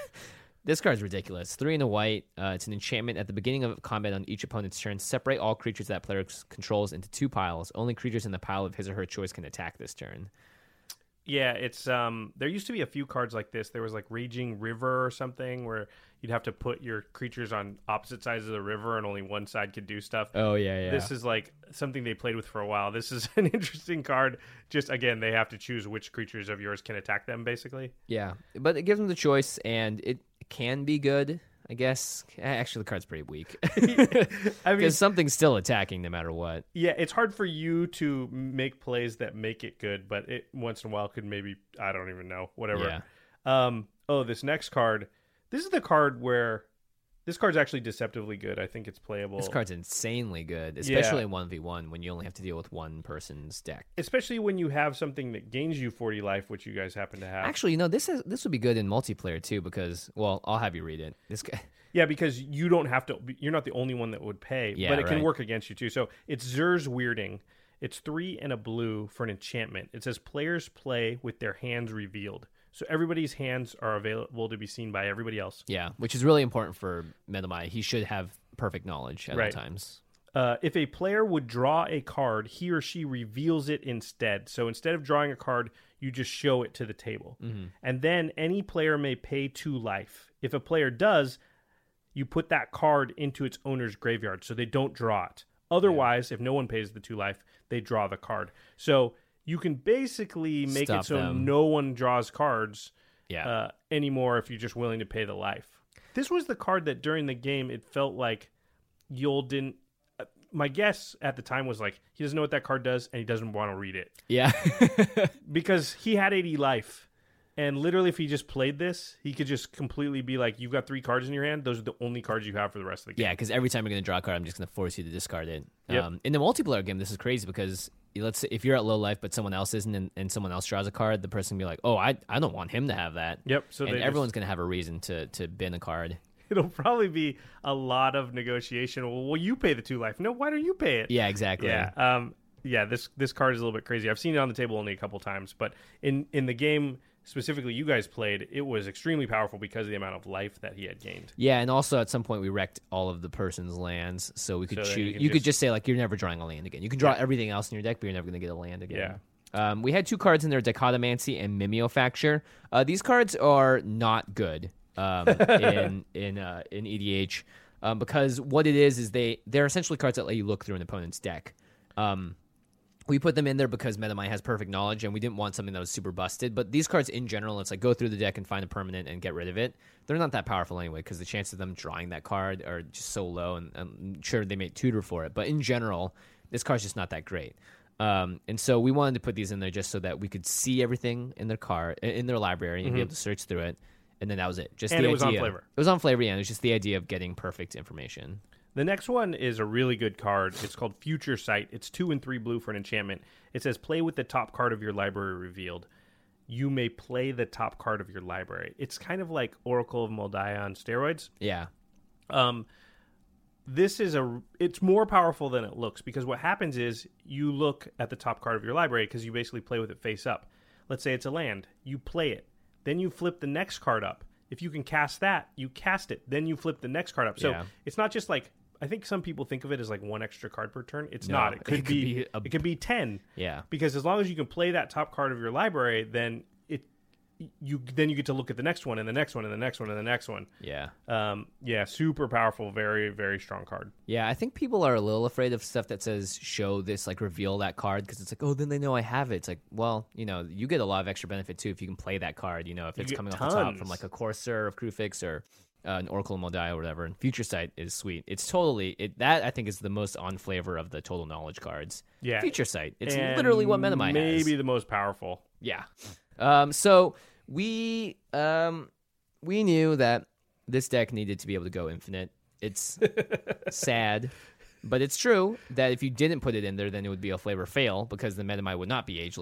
This card's ridiculous. Three and a white. Uh, it's an enchantment. At the beginning of combat on each opponent's turn, separate all creatures that player controls into two piles. Only creatures in the pile of his or her choice can attack this turn.
Yeah, it's um. There used to be a few cards like this. There was like Raging River or something where you'd have to put your creatures on opposite sides of the river and only one side could do stuff.
Oh, yeah, yeah.
This is like something they played with for a while. This is an interesting card. Just, again, they have to choose which creatures of yours can attack them, basically.
Yeah, but it gives them the choice, and it can be good, I guess. Actually, the card's pretty weak.
I mean,
Because something's still attacking no matter what.
yeah, it's hard for you to make plays that make it good, but it once in a while could maybe, I don't even know, whatever.
Yeah.
Um. Oh, this next card. This is the card where this card's actually deceptively good. I think it's playable.
This card's insanely good, especially in one v one when you only have to deal with one person's deck.
Especially when you have something that gains you forty life, which you guys happen to have.
Actually, you know, this is this would be good in multiplayer too because, well, I'll have you read it. This guy,
Yeah, because you don't have to. You're not the only one that would pay,
Yeah,
but it can
right.
work against you too. So it's Zur's Weirding. It's three and a blue for an enchantment. It says players play with their hands revealed. So everybody's hands are available to be seen by everybody else.
yeah, which is really important for Metamai. He should have perfect knowledge at
Right.
all times.
Uh, if a player would draw a card, he or she reveals it instead. So instead of drawing a card, you just show it to the table.
Mm-hmm.
And then any player may pay two life. If a player does, you put that card into its owner's graveyard so they don't draw it. Otherwise, if no one pays the two life, they draw the card. So you can basically make
Stop
it so
them.
no one draws cards
Yeah.
uh, anymore if you're just willing to pay the life. This was the card that during the game it felt like Yul didn't. Uh, my guess at the time was like he doesn't know what that card does and he doesn't want to read it
yeah.
because he had eighty life. And literally, if he just played this, he could just completely be like, you've got three cards in your hand. Those are the only cards you have for the rest of the game.
Yeah, because every time you're going to draw a card, I'm just going to force you to discard it.
Yep.
Um, in the multiplayer game, this is crazy because let's say if you're at low life, but someone else isn't, and, and someone else draws a card, the person can be like, "Oh, I I don't want him to have that."
Yep. So
and
they
everyone's
just,
going to have a reason to to bin a card.
it'll probably be a lot of negotiation. Well, well, you pay the two life. No, why don't you pay it?
Yeah, exactly.
Yeah. Um. Yeah. This this card is a little bit crazy. I've seen it on the table only a couple times, but in in the game specifically you guys played, it was extremely powerful because of the amount of life that he had gained.
Yeah, and also at some point we wrecked all of the person's lands, so we could
So then
choose.
you
You,
can
could
just-
just say like, "You're never drawing a land again." You can draw
Yeah.
everything else in your deck, but you're never going to get a land again.
Yeah.
Um, we had two cards in there, Dichotomancy and Mimeofacture. Uh, these cards are not good um, in in uh, in E D H um, because what it is is they they're essentially cards that let you look through an opponent's deck. Um, we put them in there because Metamai has perfect knowledge, and we didn't want something that was super busted. But these cards in general, it's like go through the deck and find a permanent and get rid of it. They're not that powerful anyway because the chances of them drawing that card are just so low, and I'm sure they may tutor for it. But in general, this card's just not that great. Um, and so we wanted to put these in there just so that we could see everything in their card, in their library, and be able to search through it. And then that was it. Just
And
the
it was on
idea.
Flavor.
It was on Flavor, yeah. It was just the idea of getting perfect information.
The next one is a really good card. It's called Future Sight. It's two and three blue for an enchantment. It says play with the top card of your library revealed. You may play the top card of your library. It's kind of like Oracle of Moldiah on steroids.
Yeah.
Um, this is a. It's more powerful than it looks because what happens is you look at the top card of your library because you basically play with it face up. Let's say it's a land. You play it. Then you flip the next card up. If you can cast that, you cast it. Then you flip the next card up. So
Yeah.
it's not just like, I think some people think of it as like one extra card per turn. It's
No,
not. It could,
it could
be,
be a-
it could be ten.
Yeah.
Because as long as you can play that top card of your library, then it you then you get to look at the next one and the next one and the next one and the next one.
Yeah.
Um, yeah, super powerful, very very strong card.
Yeah, I think people are a little afraid of stuff that says show this, like reveal that card, because it's like, oh, then they know I have it. It's like, well, you know, you get a lot of extra benefit too if you can play that card, you know, if
You
it's
get
coming off the top
tons.
from like a Corsair of Krufix or uh, an Oracle of Moldiah or whatever. And Future Sight is sweet. It's totally, it that I think is the most on flavor of the total knowledge cards.
Yeah.
Future Sight. It's
And
literally what Metamai has.
maybe the most powerful.
Yeah. Um, so we um, we knew that this deck needed to be able to go infinite. It's sad, but it's true that if you didn't put it in there, then it would be a flavor fail because the Metamai would not be ageless.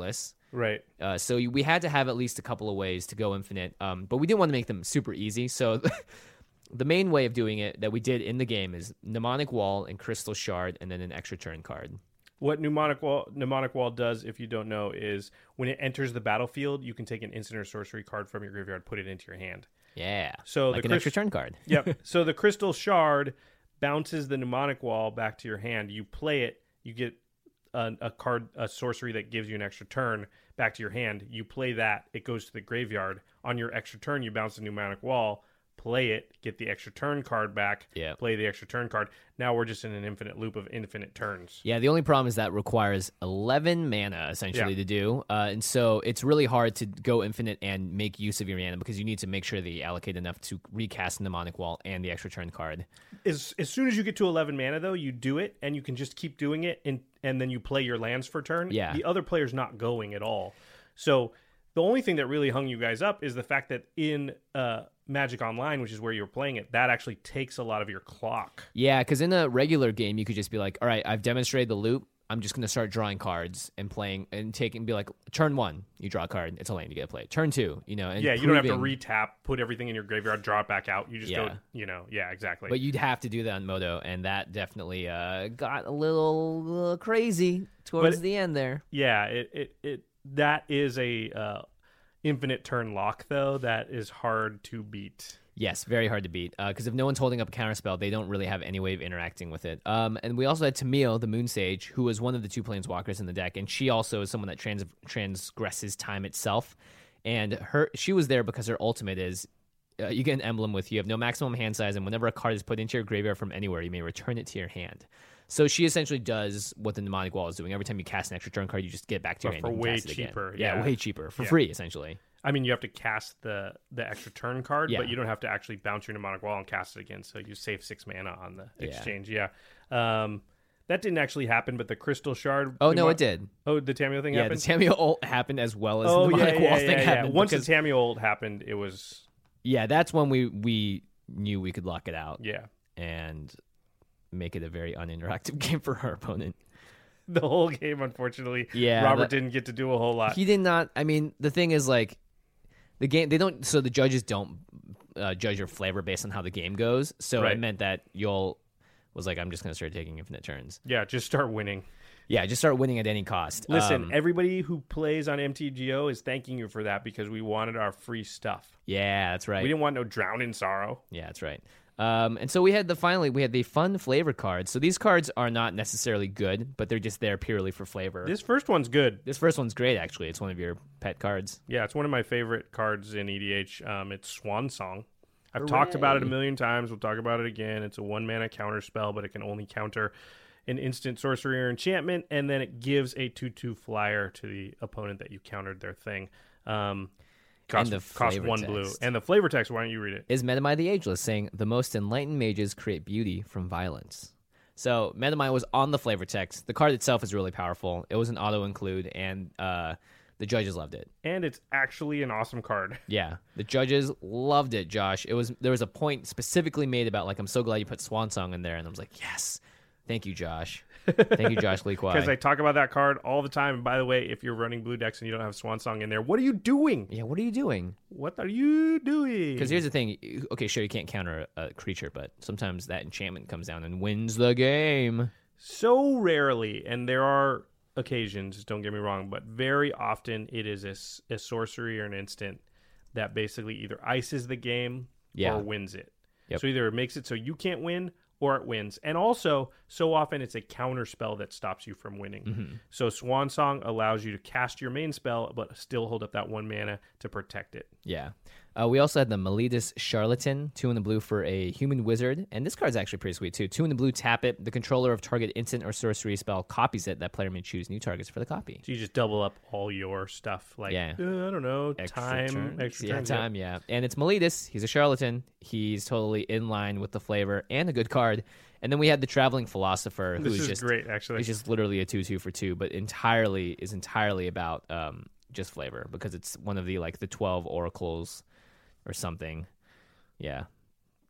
Right.
Uh, so we had to have at least a couple of ways to go infinite, um, but we didn't want to make them super easy. So the main way of doing it that we did in the game is Mnemonic Wall and Crystal Shard, and then an extra turn card.
What Mnemonic Wall, Mnemonic Wall does, if you don't know, is when it enters the battlefield, you can take an instant or sorcery card from your graveyard, put it into your hand.
Yeah,
so
like
the
an
Chris-
extra turn card.
Yep. So the Crystal Shard bounces the Mnemonic Wall back to your hand. You play it, you get a, a card, a sorcery that gives you an extra turn back to your hand. You play that, it goes to the graveyard. On your extra turn, you bounce the Mnemonic Wall, play it, get the extra turn card back,
Yeah.
play the extra turn card. Now we're just in an infinite loop of infinite turns.
Yeah, the only problem is that requires eleven mana, essentially,
Yeah.
to do. Uh, and so it's really hard to go infinite and make use of your mana because you need to make sure that you allocate enough to recast Mnemonic Wall and the extra turn card.
As, as soon as you get to eleven mana, though, you do it, and you can just keep doing it, and, and then you play your lands for turn.
Yeah.
The other player's not going at all. So the only thing that really hung you guys up is the fact that in uh, Magic Online, which is where you're playing it, that actually takes a lot of your clock.
Yeah, because in a regular game, you could just be like, all right, I've demonstrated the loop. I'm just going to start drawing cards and playing and taking, be like, turn one, you draw a card. It's a land, you get to play it. Turn two, you know. And
Yeah, you don't have to
proving-
retap, put everything in your graveyard, draw it back out. You just
Yeah.
go, you know, yeah, exactly.
But you'd have to do that on Moto, and that definitely uh, got a little, little crazy towards
But-
the end there.
yeah, it, it, it that is a uh, infinite turn lock, though, that is hard to beat.
Yes, very hard to beat. Because if no one's holding up a counterspell, they don't really have any way of interacting with it. Um, and we also had Tamil, the Moon Sage, who was one of the two planeswalkers in the deck, and she also is someone that trans- transgresses time itself. And her, she was there because her ultimate is uh, you get an emblem with you have no maximum hand size, and whenever a card is put into your graveyard from anywhere, you may return it to your hand. So she essentially does what the Mnemonic Wall is doing. Every time you cast an extra turn card, you just get it back to your
But
hand.
for
you can
way
cast it again.
cheaper,
Yeah,
yeah.
way cheaper. For
Yeah.
free, essentially.
I mean, you have to cast the the extra turn card,
Yeah.
but you don't have to actually bounce your Mnemonic Wall and cast it again. So you save six mana on the
Yeah.
exchange. Yeah, um, that didn't actually happen, but the Crystal Shard.
Oh, no,
Mnemon-
it did.
Oh, the Tamio thing
Yeah,
happened.
the Tamio ult happened as well as
oh
the
yeah,
Mnemonic
yeah,
Wall
yeah,
thing
yeah.
happened.
Once
because-
the Tamio ult happened, it was
Yeah, that's when we we knew we could lock it out
yeah.
and make it a very uninteractive game for our opponent.
The whole game, unfortunately,
Yeah,
Robert
that-
didn't get to do a whole lot.
He did not. I mean, the thing is, like, the game. They don't. So the judges don't uh, judge your flavor based on how the game goes. So
Right.
it meant that you'll was like, I'm just gonna start taking infinite turns.
Yeah, just start winning.
Yeah, just start winning at any cost.
Listen,
Um,
everybody who plays on M T G O is thanking you for that because we wanted our free stuff.
yeah, that's right.
We didn't want no drown in sorrow.
Yeah, that's right. Um, and so we had the finally we had the fun flavor cards. So these cards are not necessarily good, but they're just there purely for flavor.
This first one's good.
This first one's great, actually. It's one of your pet cards.
Yeah, it's one of my favorite cards in E D H. Um, it's Swan Song. I've talked about it a
Hooray.
million times. We'll talk about it again. It's a one mana counter spell, but it can only counter an instant sorcery or enchantment, and then it gives a two two flyer to the opponent that you countered their thing. Um, cost,
the
cost
flavor
one blue.
text.
And the flavor text, why don't you read it?
Is Metamai the Ageless saying the most enlightened mages create beauty from violence. So Metamai was on the flavor text. The card itself is really powerful. It was an auto include, and uh, the judges loved it.
And it's actually an awesome card.
Yeah, the judges loved it, Josh. It was there was a point specifically made about like I'm so glad you put Swan Song in there, and I was like, yes, thank you, Josh. Thank you, Josh Lee Kwai.
Because I talk about that card all the time. And by the way, if you're running blue decks and you don't have Swan Song in there, what are you doing?
Yeah, what are you doing?
What are you doing?
Because here's the thing. Okay, sure, you can't counter a, a creature, but sometimes that enchantment comes down and wins the game.
So rarely, and there are occasions, don't get me wrong, but very often it is a, s- a sorcery or an instant that basically either ices the game
Yeah.
or wins it.
Yep.
So either it makes it so you can't win or it wins. And also, so often it's a counter spell that stops you from winning.
Mm-hmm.
So Swan Song allows you to cast your main spell, but still hold up that one mana to protect it.
Yeah. Uh, we also had the Meletus Charlatan, two in the blue for a human wizard. And this card's actually pretty sweet, too. Two in the blue, tap it. The controller of target instant or sorcery spell copies it. That player may choose new targets for the copy.
So you just double up all your stuff. Like,
Yeah.
uh, I don't know,
Extra
time,
turns.
extra
yeah,
turns.
time, yeah. And it's Meletus. He's a charlatan. He's totally in line with the flavor and a good card. And then we had the Traveling Philosopher,
This
who's
is
just
great, actually.
He's just literally a two two for two, but entirely is entirely about um, just flavor because it's one of the like the twelve oracles or something. Yeah.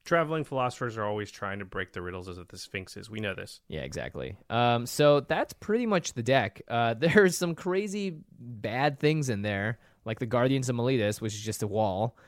traveling philosophers are always trying to break the riddles of the Sphinxes. We know this.
Yeah, exactly. Um, so that's pretty much the deck. Uh, there's some crazy bad things in there, like the Guardians of Miletus, which is just a wall.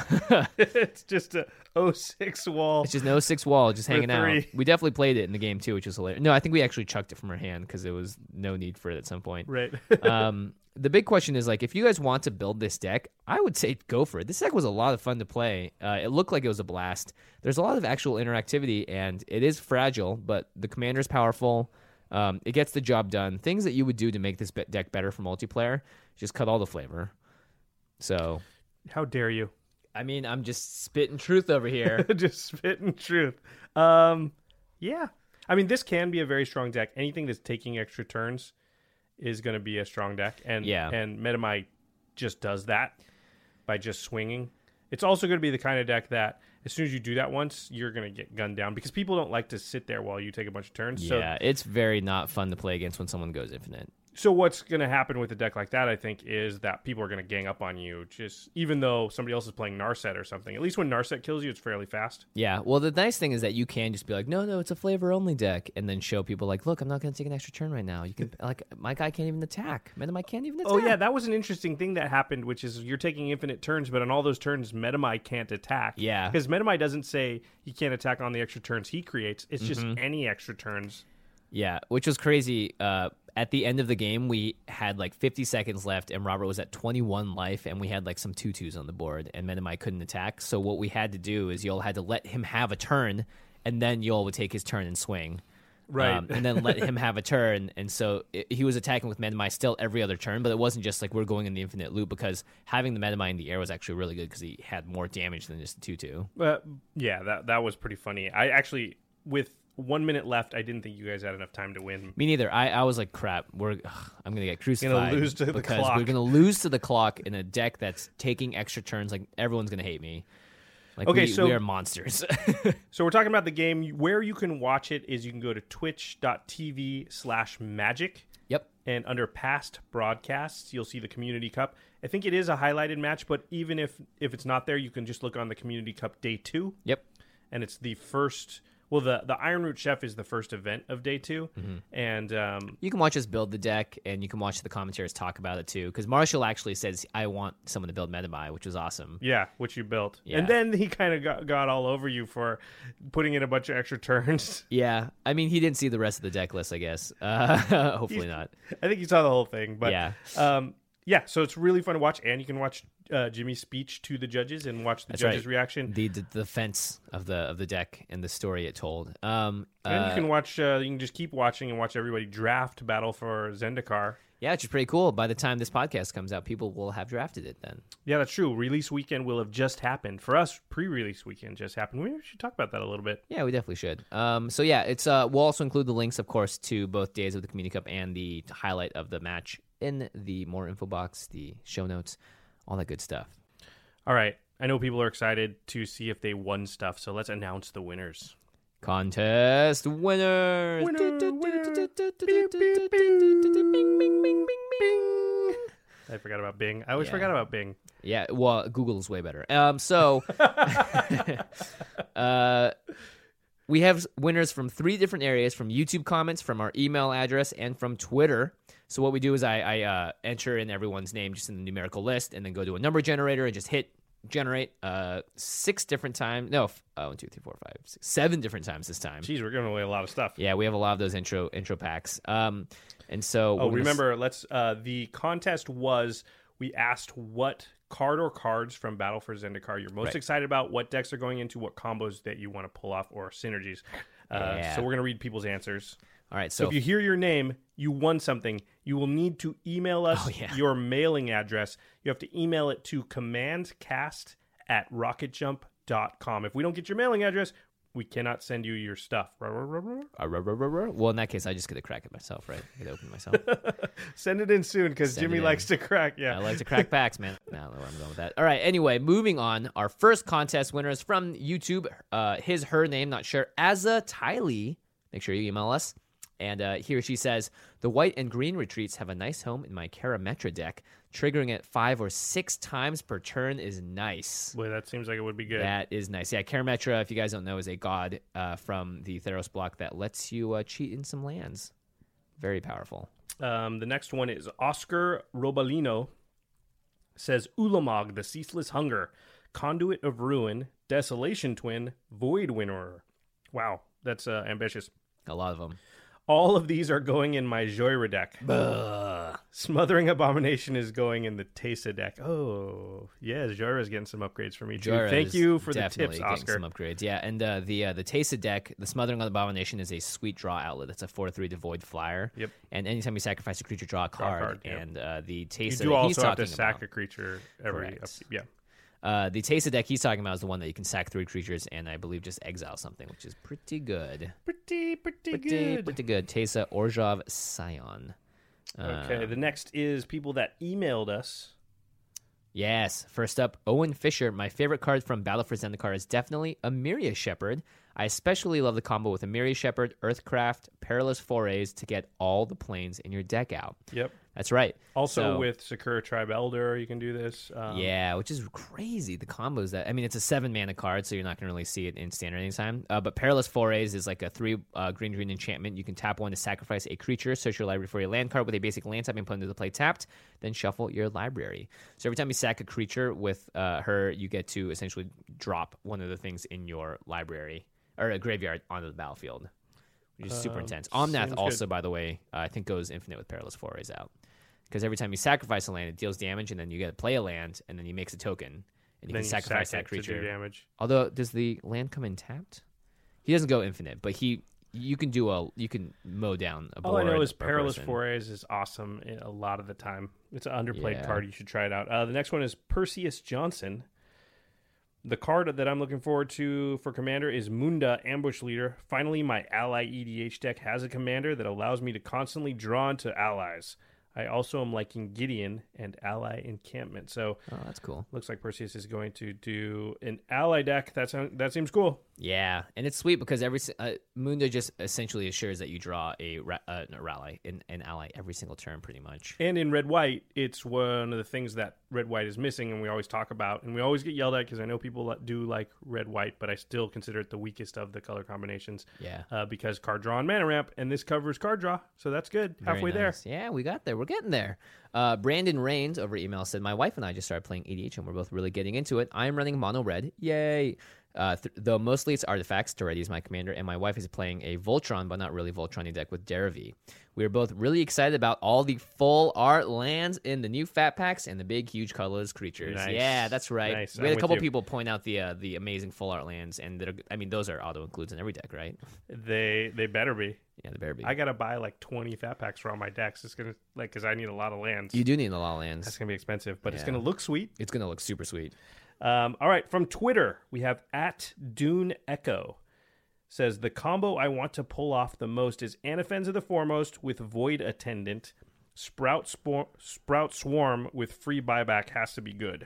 It's just a oh six wall.
It's just an oh six wall just hanging out.
three.
We definitely played it in the game too, which was hilarious. No, I think we actually chucked it from our hand because there was no need for it at some point.
Right.
um, the big question is, like, if you guys want to build this deck, I would say go for it. This deck was a lot of fun to play. Uh, it looked like it was a blast. There's a lot of actual interactivity, and it is fragile, but the commander's powerful. Um, it gets the job done. Things that you would do to make this be- deck better for multiplayer, just cut all the flavor. So,
How dare you?
I mean, I'm just spitting truth over here.
Just spitting truth. Um, yeah. I mean, this can be a very strong deck. Anything that's taking extra turns is going to be a strong deck. And
Yeah.
and Metamai just does that by just swinging. It's also going to be the kind of deck that as soon as you do that once, you're going to get gunned down because people don't like to sit there while you take a bunch of turns.
Yeah, it's very not fun to play against when someone goes infinite.
So what's going to happen with a deck like that, I think, is that people are going to gang up on you. Just even though somebody else is playing Narset or something. At least when Narset kills you, it's fairly fast.
Yeah, well, the nice thing is that you can just be like, no, no, it's a flavor only deck, and then show people like, look, I'm not going to take an extra turn right now. You can like, my guy can't even attack. Metamai can't even attack.
Oh yeah, that was an interesting thing that happened, which is you're taking infinite turns, but on all those turns, Metamai can't attack.
Yeah.
because Metamai doesn't say he can't attack on the extra turns he creates. It's just
Mm-hmm.
any extra turns.
Yeah, which was crazy. Uh, at the end of the game, we had like fifty seconds left, and Robert was at twenty-one life, and we had like some tutus on the board, and Metamai couldn't attack. So what we had to do is Yoel had to let him have a turn, and then Yoel would take his turn and swing.
Right.
Um, and then let him have a turn. And so it, he was attacking with Metamai still every other turn, but it wasn't just like we're going in the infinite loop because having the Metamai in the air was actually really good because he had more damage than just the tutu.
Uh, yeah, that that was pretty funny. I actually, with one minute left, I didn't think you guys had enough time to win.
Me neither. I, I was like, crap, we're ugh, I'm going to get crucified.
lose to the
because
clock.
we're going to lose to the clock in a deck that's taking extra turns. Like, everyone's going to hate me. Like,
Okay,
we,
so-
we are monsters.
So we're talking about the game. Where you can watch it is you can go to twitch.tv slash magic.
Yep.
And under past broadcasts, you'll see the Community Cup. I think it is a highlighted match, but even if, if it's not there, you can just look on the Community Cup day two.
Yep.
And it's the first... Well, the, the Ironroot Chef is the first event of day two.
Mm-hmm.
And um,
You can watch us build the deck, and you can watch the commentators talk about it, too. Because Marshall actually says, I want someone to build Metamai, which was awesome.
yeah, which you built.
Yeah.
And then he kind of got, got all over you for putting in a bunch of extra turns.
Yeah. I mean, he didn't see the rest of the deck list, I guess. Uh, hopefully not.
I think you saw the whole thing. But
Yeah.
um, yeah, so it's really fun to watch. And you can watch uh, Jimmy's speech to the judges and watch the
That's
judges'
right.
reaction.
The, the defense of the of the deck and the story it told. Um,
And
uh,
you can watch. Uh, you can just keep watching and watch everybody draft Battle for Zendikar.
Yeah, which is pretty cool. By the time this podcast comes out, people will have drafted it then.
Yeah, that's true. Release weekend will have just happened for us. Pre-release weekend just happened. We should talk about that a little bit.
Yeah, we definitely should. Um, so yeah, it's uh, we'll also include the links, of course, to both days of the Community Cup and the highlight of the match in the more info box, the show notes, all that good stuff.
All right. I know people are excited to see if they won stuff, so let's announce the winners.
Contest winners.
Winner, winner. I forgot about Bing. I always
Yeah.
forgot about Bing.
Yeah, well, Google is way better. Um, so uh, we have winners from three different areas: from YouTube comments, from our email address, and from Twitter. So what we do is I, I uh, enter in everyone's name just in the numerical list, and then go to a number generator and just hit generate uh, six different times. No, f- oh, one, two, three, four, five, six, seven different times this time.
Jeez, we're giving away a lot of stuff.
Yeah, we have a lot of those intro intro packs. Um, and so
Oh,
we're gonna s-
remember, let's. Uh, the contest was we asked what card or cards from Battle for Zendikar you're most
Right.
excited about, what decks are going into, what combos that you want to pull off, or synergies. Uh,
Yeah.
So we're gonna read people's answers.
all right.
So
So
if you hear your name, you won something. You will need to email us
Oh, yeah.
your mailing address. You have to email it to commandcast at rocketjump dot com. If we don't get your mailing address, we cannot send you your stuff.
Uh, ruh, ruh, ruh, ruh. Well, in that case, I just get to crack it myself, right? I get to open it myself.
Send it in soon because
Send
Jimmy
it in.
likes to crack. Yeah.
I like to crack packs, man. I don't know where I'm going with that. All right. Anyway, moving on. Our first contest winner is from YouTube. Uh, his, her name, not sure. Azza Tiley. Make sure you email us. And uh, here she says, the white and green retreats have a nice home in my Karametra deck. Triggering it five or six times per turn is nice.
Boy, that seems like it would be good.
That is nice. Yeah, Karametra, if you guys don't know, is a god uh, from the Theros block that lets you uh, cheat in some lands. Very powerful.
Um, the next one is Oscar Robalino. Says Ulamog, the Ceaseless Hunger, Conduit of Ruin, Desolation Twin, Void Winnower. Wow, that's uh, ambitious.
A lot of them.
All of these are going in my Joyra deck.
Ugh.
Smothering Abomination is going in the Tesa deck. Oh, yeah, Joyra's getting some upgrades for me, too.
Joyra
Thank
is
you for the
definitely
tips,
getting
Oscar.
some upgrades. Yeah, and uh, the uh, the Tesa deck, the Smothering Abomination is a sweet draw outlet. That's a four three Devoid Flyer.
Yep.
And anytime you sacrifice a creature, draw a card.
card, yep.
And uh, the
You
Tesa
do
that
also
he's
have
talking
to sack
about,
a creature every...
Correct.
Up, yeah.
Uh, the Tesa deck he's talking about is the one that you can sack three creatures and I believe just exile something, which is pretty good.
Pretty, pretty,
Pretty,
good.
pretty good. Tesa Orzhov Scion. Uh,
Okay, the next is people that emailed us.
Yes. First up, Owen Fisher. My favorite card from Battle for Zendikar is definitely Emiria Shepherd. I especially love the combo with Emiria Shepherd, Earthcraft, Perilous Forays to get all the planes in your deck out.
Yep.
That's right.
Also
So-
with Sakura Tribe Elder, you can do this. Um,
Yeah, which is crazy. The combos that I mean, it's a seven mana card, so you're not gonna really see it in standard anytime. Uh, but Perilous Forays is like a three uh, green green enchantment. You can tap one to sacrifice a creature, search your library for a land card with a basic land type and put into the play tapped. Then shuffle your library. So every time you sack a creature with uh, her, you get to essentially drop one of the things in your library or a graveyard onto the battlefield, which is super
Um,
intense. Omnath
seems
also,
good.
by the way, uh, I think goes infinite with Perilous Forays out. Because every time you sacrifice a land, it deals damage, and then you get to play a land, and then he makes a token, and you
then
can
you
sacrifice
sack
that
it to do
creature.
damage.
Although, does the land come in tapped? He doesn't go infinite, but he you can do a you can mow down a
All
board.
I know is
or a
Perilous
person.
Forays is awesome a lot of the time. It's an underplayed
Yeah.
card. You should try it out. Uh, the next one is Perseus Johnson. The card that I'm looking forward to for Commander is Munda, Ambush Leader. Finally, my ally E D H deck has a commander that allows me to constantly draw into allies. I also am liking Gideon and Ally Encampment. So
Oh, that's cool.
looks like Perseus is going to do an ally deck. That sounds, that seems cool.
Yeah, and it's sweet because every si- uh, Munda just essentially assures that you draw a ra- uh, no, rally an, an ally every single turn, pretty much.
And in red white, it's one of the things that red white is missing, and we always talk about, and we always get yelled at because I know people that do like red white, but I still consider it the weakest of the color combinations.
Yeah.
Uh, because card draw and mana ramp, and this covers card draw, so that's good.
Very
Halfway
nice. Yeah, we got there. We're getting there. Uh, Brandon Rains over email said, my wife and I just started playing E D H, and we're both really getting into it. I am running mono red. Yay. Uh, th- though mostly it's artifacts. Toretti is my commander, and my wife is playing a Voltron, but not really Voltron deck with Derivi. We are both really excited about all the full art lands in the new fat packs and the big, huge, colorless creatures.
Nice.
Yeah, that's right.
Nice.
We had
I'm
a
with
couple
you.
people point out the uh, the amazing full art lands, and that are, I mean, those are auto includes in every deck, right?
there. They they better be.
Yeah, the better be.
I gotta buy like twenty fat packs for all my decks. It's gonna like because I need a lot of lands.
you do need a lot of lands.
That's gonna be expensive, but it's
Yeah.
gonna look sweet.
It's gonna look super sweet.
Um, all right, from Twitter, we have at Dune Echo. Says, the combo I want to pull off the most is Anafenza the Foremost with Void Attendant. Sprout, Spor- Sprout Swarm with free buyback has to be good.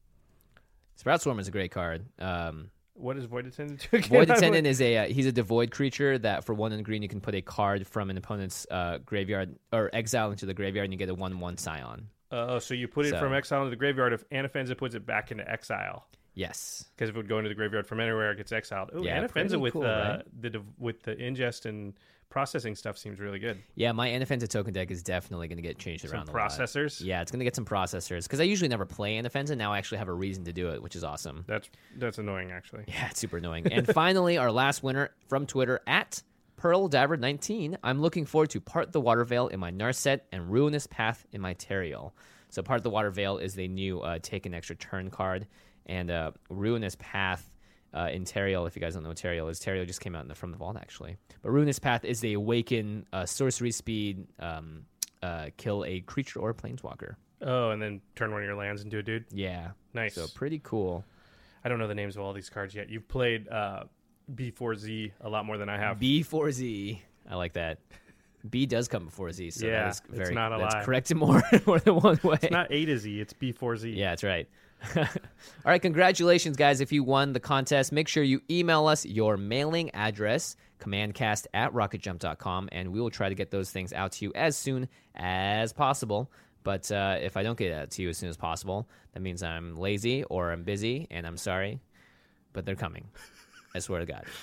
Sprout Swarm is a great card. Um,
What is Void Attendant do again?
Void Attendant is a uh, he's a devoid creature that for one and green you can put a card from an opponent's uh, graveyard or exile into the graveyard and you get a one one Scion.
Uh, so you put it
So-
from exile into the graveyard if Anafenza puts it back into exile.
Yes.
Because if it would go into the graveyard from anywhere, it gets exiled. Ooh,
Yeah,
Anafenza
pretty
with,
cool,
uh,
right?
the div- with the ingest and processing stuff seems really good.
Yeah, my Anafenza token deck is definitely going to get changed
Some
around a lot.
processors.
Yeah, it's going to get some processors because I usually never play Anafenza. Now I actually have a reason to do it, which is awesome.
That's that's annoying, actually.
Yeah, it's super annoying. And finally, our last winner from Twitter at Pearl Diver nineteen. I'm looking forward to Part the Water Veil in my Narset and Ruinous Path in my Teriel. So Part the Water Veil is the new uh, take an extra turn card, and uh, Ruinous Path uh, in Teriel. If you guys don't know what Teriel is, Teriel just came out in the, from the vault actually. But Ruinous Path is the awaken uh, sorcery speed, um, uh, kill a creature or a planeswalker.
Oh, and then turn one of your lands into a dude.
Yeah,
Nice.
So pretty cool.
I don't know the names of all these cards yet. You've played uh, B four Z a lot more than I have.
B four Z. I like that. B does come before Z, so
Yeah,
that is
it's
very
not a
that's
lie.
correct in more, more than one way.
It's not A to Z, it's B four Z.
Yeah, that's right. All right, congratulations, guys. If you won the contest, make sure you email us your mailing address, commandcast at rocketjump dot com, and we will try to get those things out to you as soon as possible. But uh, if I don't get it out to you as soon as possible, that means I'm lazy or I'm busy, and I'm sorry, but they're coming. I swear to God.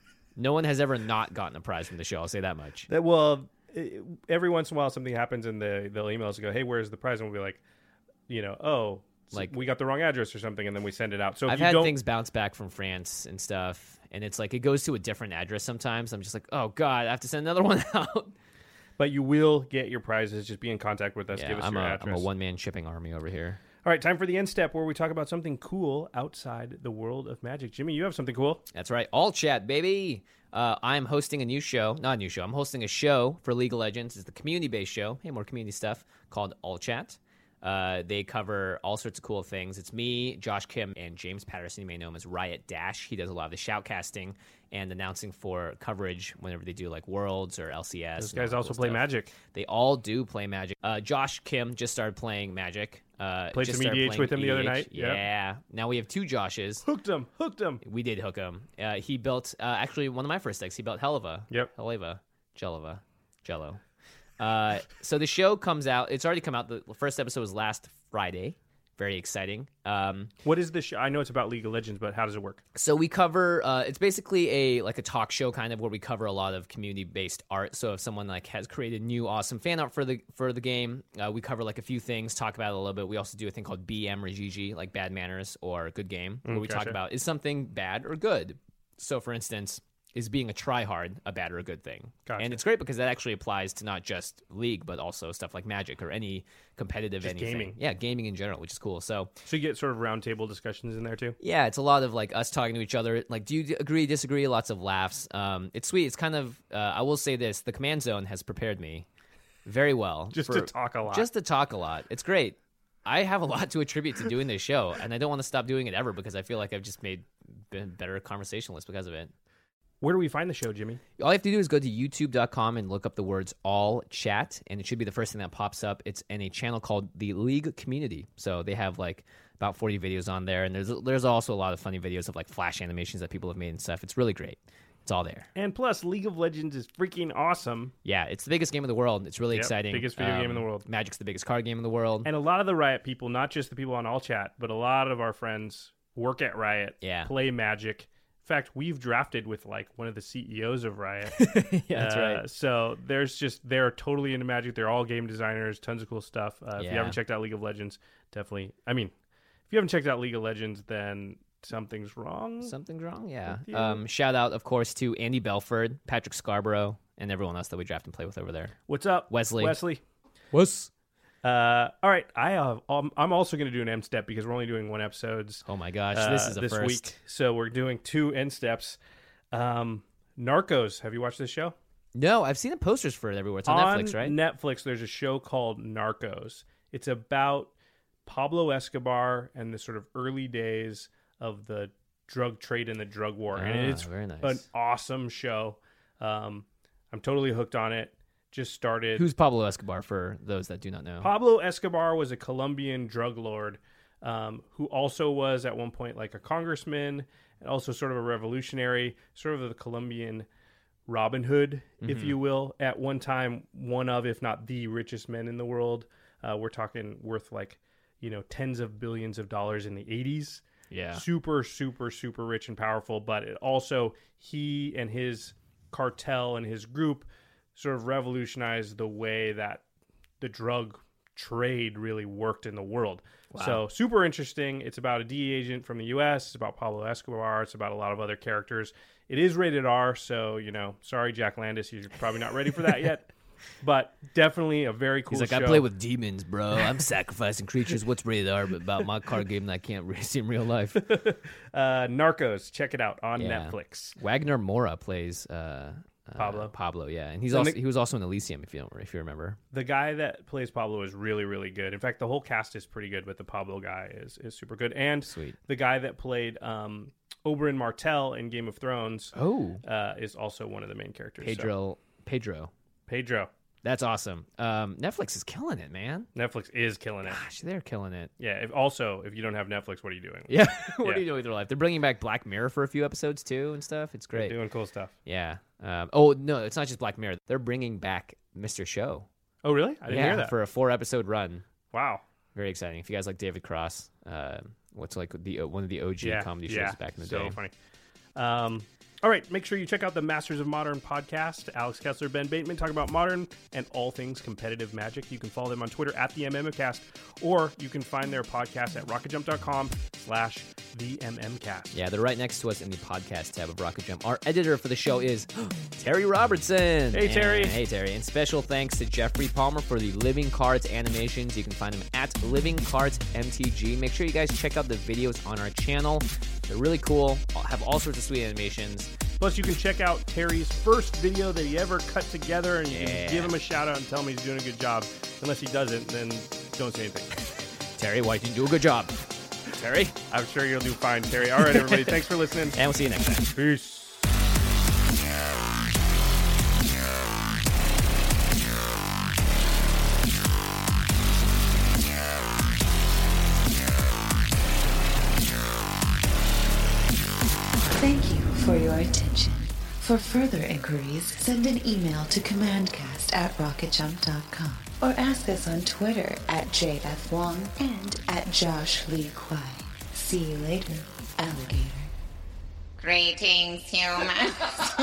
No one has ever not gotten a prize from the show, I'll say that much.
That, well, it, every once in a while something happens and the, they'll email us and go, hey, where's the prize? And we'll be like, you know, oh, like we got the wrong address or something, and then we send it out. So if
I've
you
had
don't...
things bounce back from France and stuff, and it's like it goes to a different address sometimes. I'm just like, oh, God, I have to send another one out.
But you will get your prizes. Just be in contact with us.
Yeah,
Give us
I'm
your
a,
address.
I'm a one-man shipping army over here.
All right, time for the end step where we talk about something cool outside the world of Magic. Jimmy, you have something cool.
That's right. All chat, baby. Uh, I'm hosting a new show. Not a new show. I'm hosting a show for League of Legends. It's the community-based show. Hey, more community stuff called All Chat. Uh, they cover all sorts of cool things. It's me, Josh Kim, and James Patterson. You may know him as Riot Dash. He does a lot of the shoutcasting and announcing for coverage whenever they do like Worlds or L C S.
Those guys also
cool
play
stuff.
Magic.
They all do play Magic. Uh, Josh Kim just started playing Magic. Uh,
Played
just
some E D
started
H
playing
with him the other
E D H.
night. Yep.
Yeah. Now we have two Joshes.
Hooked him. Hooked him.
We did hook him. Uh, he built, uh, actually, one of my first decks. He built Helava.
Yep.
Helava. Jelava. Jello. Uh, so the show comes out. It's already come out. The first episode was last Friday. Very exciting. Um,
What is the show? I know it's about League of Legends, but how does it work?
so we cover. Uh, it's basically a like a talk show kind of where we cover a lot of community based art. So if someone like has created new awesome fan art for the for the game, uh, we cover like a few things, talk about it a little bit. We also do a thing called B M or G G, like bad manners or good game, where
Mm,
we
gotcha.
talk about is something bad or good. So for instance, is being a tryhard a bad or a good thing?
Gotcha.
And it's great because that actually applies to not just League, but also stuff like Magic or any competitive
Just
anything.
gaming.
Yeah, gaming in general, which is cool. So
So you get sort of roundtable discussions in there too?
yeah, it's a lot of like us talking to each other. Like, do you d- agree, disagree? Lots of laughs. Um, it's sweet. It's kind of. Uh, I will say this: the Command Zone has prepared me very well.
Just
for-
to talk a lot.
Just to talk a lot. It's great. I have a lot to attribute to doing this show, and I don't want to stop doing it ever because I feel like I've just made been better conversationalist because of it.
Where do we find the show, Jimmy?
All you have to do is go to youtube dot com and look up the words all chat, and it should be the first thing that pops up. It's in a channel called the League Community. So they have like about forty videos on there, and there's there's also a lot of funny videos of like flash animations that people have made and stuff. It's really great. It's all there.
And plus, League of Legends is freaking awesome.
Yeah, it's the biggest game in the world. It's really
Yep,
exciting.
biggest video game in the world.
Magic's the biggest card game in the world.
And a lot of the Riot people, not just the people on All Chat, but a lot of our friends work at Riot,
Yeah.
play Magic. In fact, we've drafted with like one of the C E Os of Riot.
Yeah, that's
Uh,
right.
So there's just they're totally into Magic. They're all game designers, tons of cool stuff. Uh, If you
Yeah.
haven't checked out League of Legends, definitely. I mean, if you haven't checked out League of Legends, then something's wrong.
Something's wrong, yeah.
With you.
Um, shout out, of course, to Andy Belford, Patrick Scarborough, and everyone else that we draft and play with over there.
What's up,
Wesley.
Wesley.
What's?
Uh, all right, I have. Um, I'm also going to do an M step because we're only doing one episodes.
Oh my gosh,
uh,
this is a
this
first.
week, so we're doing two end steps. Um, Narcos. Have you watched this show?
No, I've seen the posters for it everywhere. It's on, Netflix, right?
Netflix, there's a show called Narcos. It's about Pablo Escobar and the sort of early days of the drug trade and the drug war,
Ah,
and it's
very nice.
an awesome show. Um, I'm totally hooked on it. Just started.
Who's Pablo Escobar for those that do not know?
Pablo Escobar was a Colombian drug lord um, who also was at one point like a congressman and also sort of a revolutionary, sort of the Colombian Robin Hood, if
Mm-hmm.
you will. At one time, one of, if not the richest men in the world. Uh, we're talking worth like, you know, tens of billions of dollars in the eighties.
Yeah.
Super, super, super rich and powerful. But it also, he and his cartel and his group sort of revolutionized the way that the drug trade really worked in the world.
Wow.
So super interesting. It's about a D E A agent from the U S. It's about Pablo Escobar. It's about a lot of other characters. It is rated R, so, you know, sorry, Jack Landis, you're probably not ready for that yet. But definitely a very cool
He's like,
show.
I play with demons, bro. I'm sacrificing creatures. What's rated R about my card game that I can't really see in real life?
uh, Narcos. Check it out on
Yeah.
Netflix.
Wagner Mora plays uh, uh,
Pablo.
Pablo, yeah, and he's
And
also
the-
he was also in Elysium, if you don't, if you remember.
The guy that plays Pablo is really, really good. In fact, the whole cast is pretty good, but the Pablo guy is, is super good. And
Sweet.
the guy that played um, Oberyn Martell in Game of Thrones
Oh,
uh, is also one of the main characters. So-
Pedro, Pedro.
Pedro.
That's awesome. Um, Netflix is killing it, man.
Netflix is killing it.
Gosh, they're killing it.
Yeah. If, also, if you don't have Netflix, what are you doing?
Yeah. what
Yeah.
are you doing with your life? They're bringing back Black Mirror for a few episodes too and stuff. It's great.
They're doing cool stuff.
Yeah. Um, oh no, it's not just Black Mirror. They're bringing back Mister Show.
Oh, really? I didn't
yeah,
hear that.
for a four episode run.
Wow.
Very exciting. If you guys like David Cross, uh, what's like the one of the O G
Yeah.
comedy shows
yeah.
back in the
so
day.
funny. Um, all right, make sure you check out the Masters of Modern podcast. Alex Kessler, Ben Bateman talk about modern and all things competitive Magic. You can follow them on Twitter at the MMCast, or you can find their podcast at rocketjump.com slash the MMCast.
Yeah, they're right next to us in the podcast tab of Rocket Jump. Our editor for the show is Terry Robertson.
Hey, Terry.
And, hey, Terry. And special thanks to Jeffrey Palmer for the Living Cards animations. You can find them at Living Cards M T G. Make sure you guys check out the videos on our channel. They're really cool. Have all sorts of sweet animations.
Plus, you can check out Terry's first video that he ever cut together, and you
Yeah.
can give him a shout out and tell him he's doing a good job. Unless he doesn't, then don't say anything.
Terry, why didn't you do a good job? Terry?
I'm sure you'll do fine, Terry. All right, everybody. Thanks for listening.
And we'll see you next time.
Peace.
Thank you for your attention. For further inquiries, send an email to commandcast at rocketjump dot com or ask us on Twitter at J F Wong and at Josh Lee Kwai. See you later, alligator.
Greetings, humans.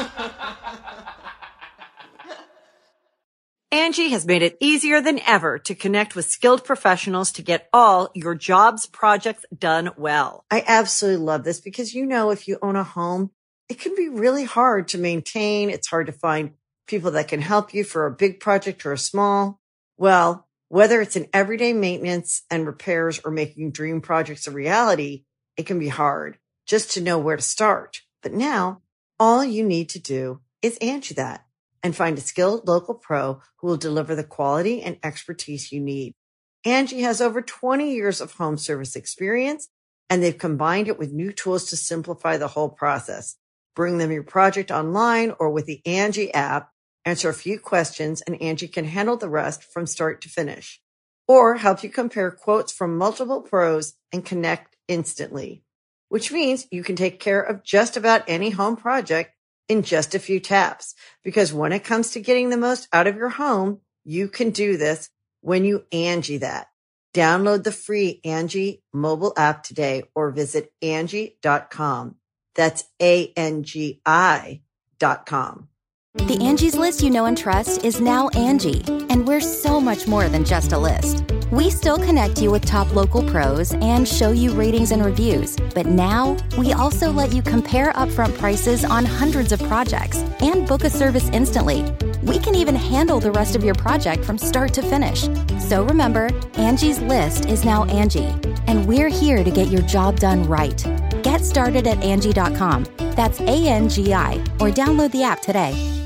Angie has made it easier than ever to connect with skilled professionals to get all your jobs projects done well. I absolutely love this because, you know, if you own a home, it can be really hard to maintain. It's hard to find people that can help you for a big project or a small. Well, whether it's in everyday maintenance and repairs or making dream projects a reality, it can be hard just to know where to start. But now all you need to do is Angie that and find a skilled local pro who will deliver the quality and expertise you need. Angie has over twenty years of home service experience, and they've combined it with new tools to simplify the whole process. Bring them your project online or with the Angie app, answer a few questions, and Angie can handle the rest from start to finish. Or help you compare quotes from multiple pros and connect instantly, which means you can take care of just about any home project in just a few taps. Because when it comes to getting the most out of your home, you can do this when you Angie that. Download the free Angie mobile app today or visit Angie dot com. That's A N G I dot com.
The Angie's List you know and trust is now Angie, and we're so much more than just a list. We still connect you with top local pros and show you ratings and reviews, but now we also let you compare upfront prices on hundreds of projects and book a service instantly. We can even handle the rest of your project from start to finish. So remember, Angie's List is now Angie, and we're here to get your job done right. Get started at Angie dot com. That's A N G I, or download the app today.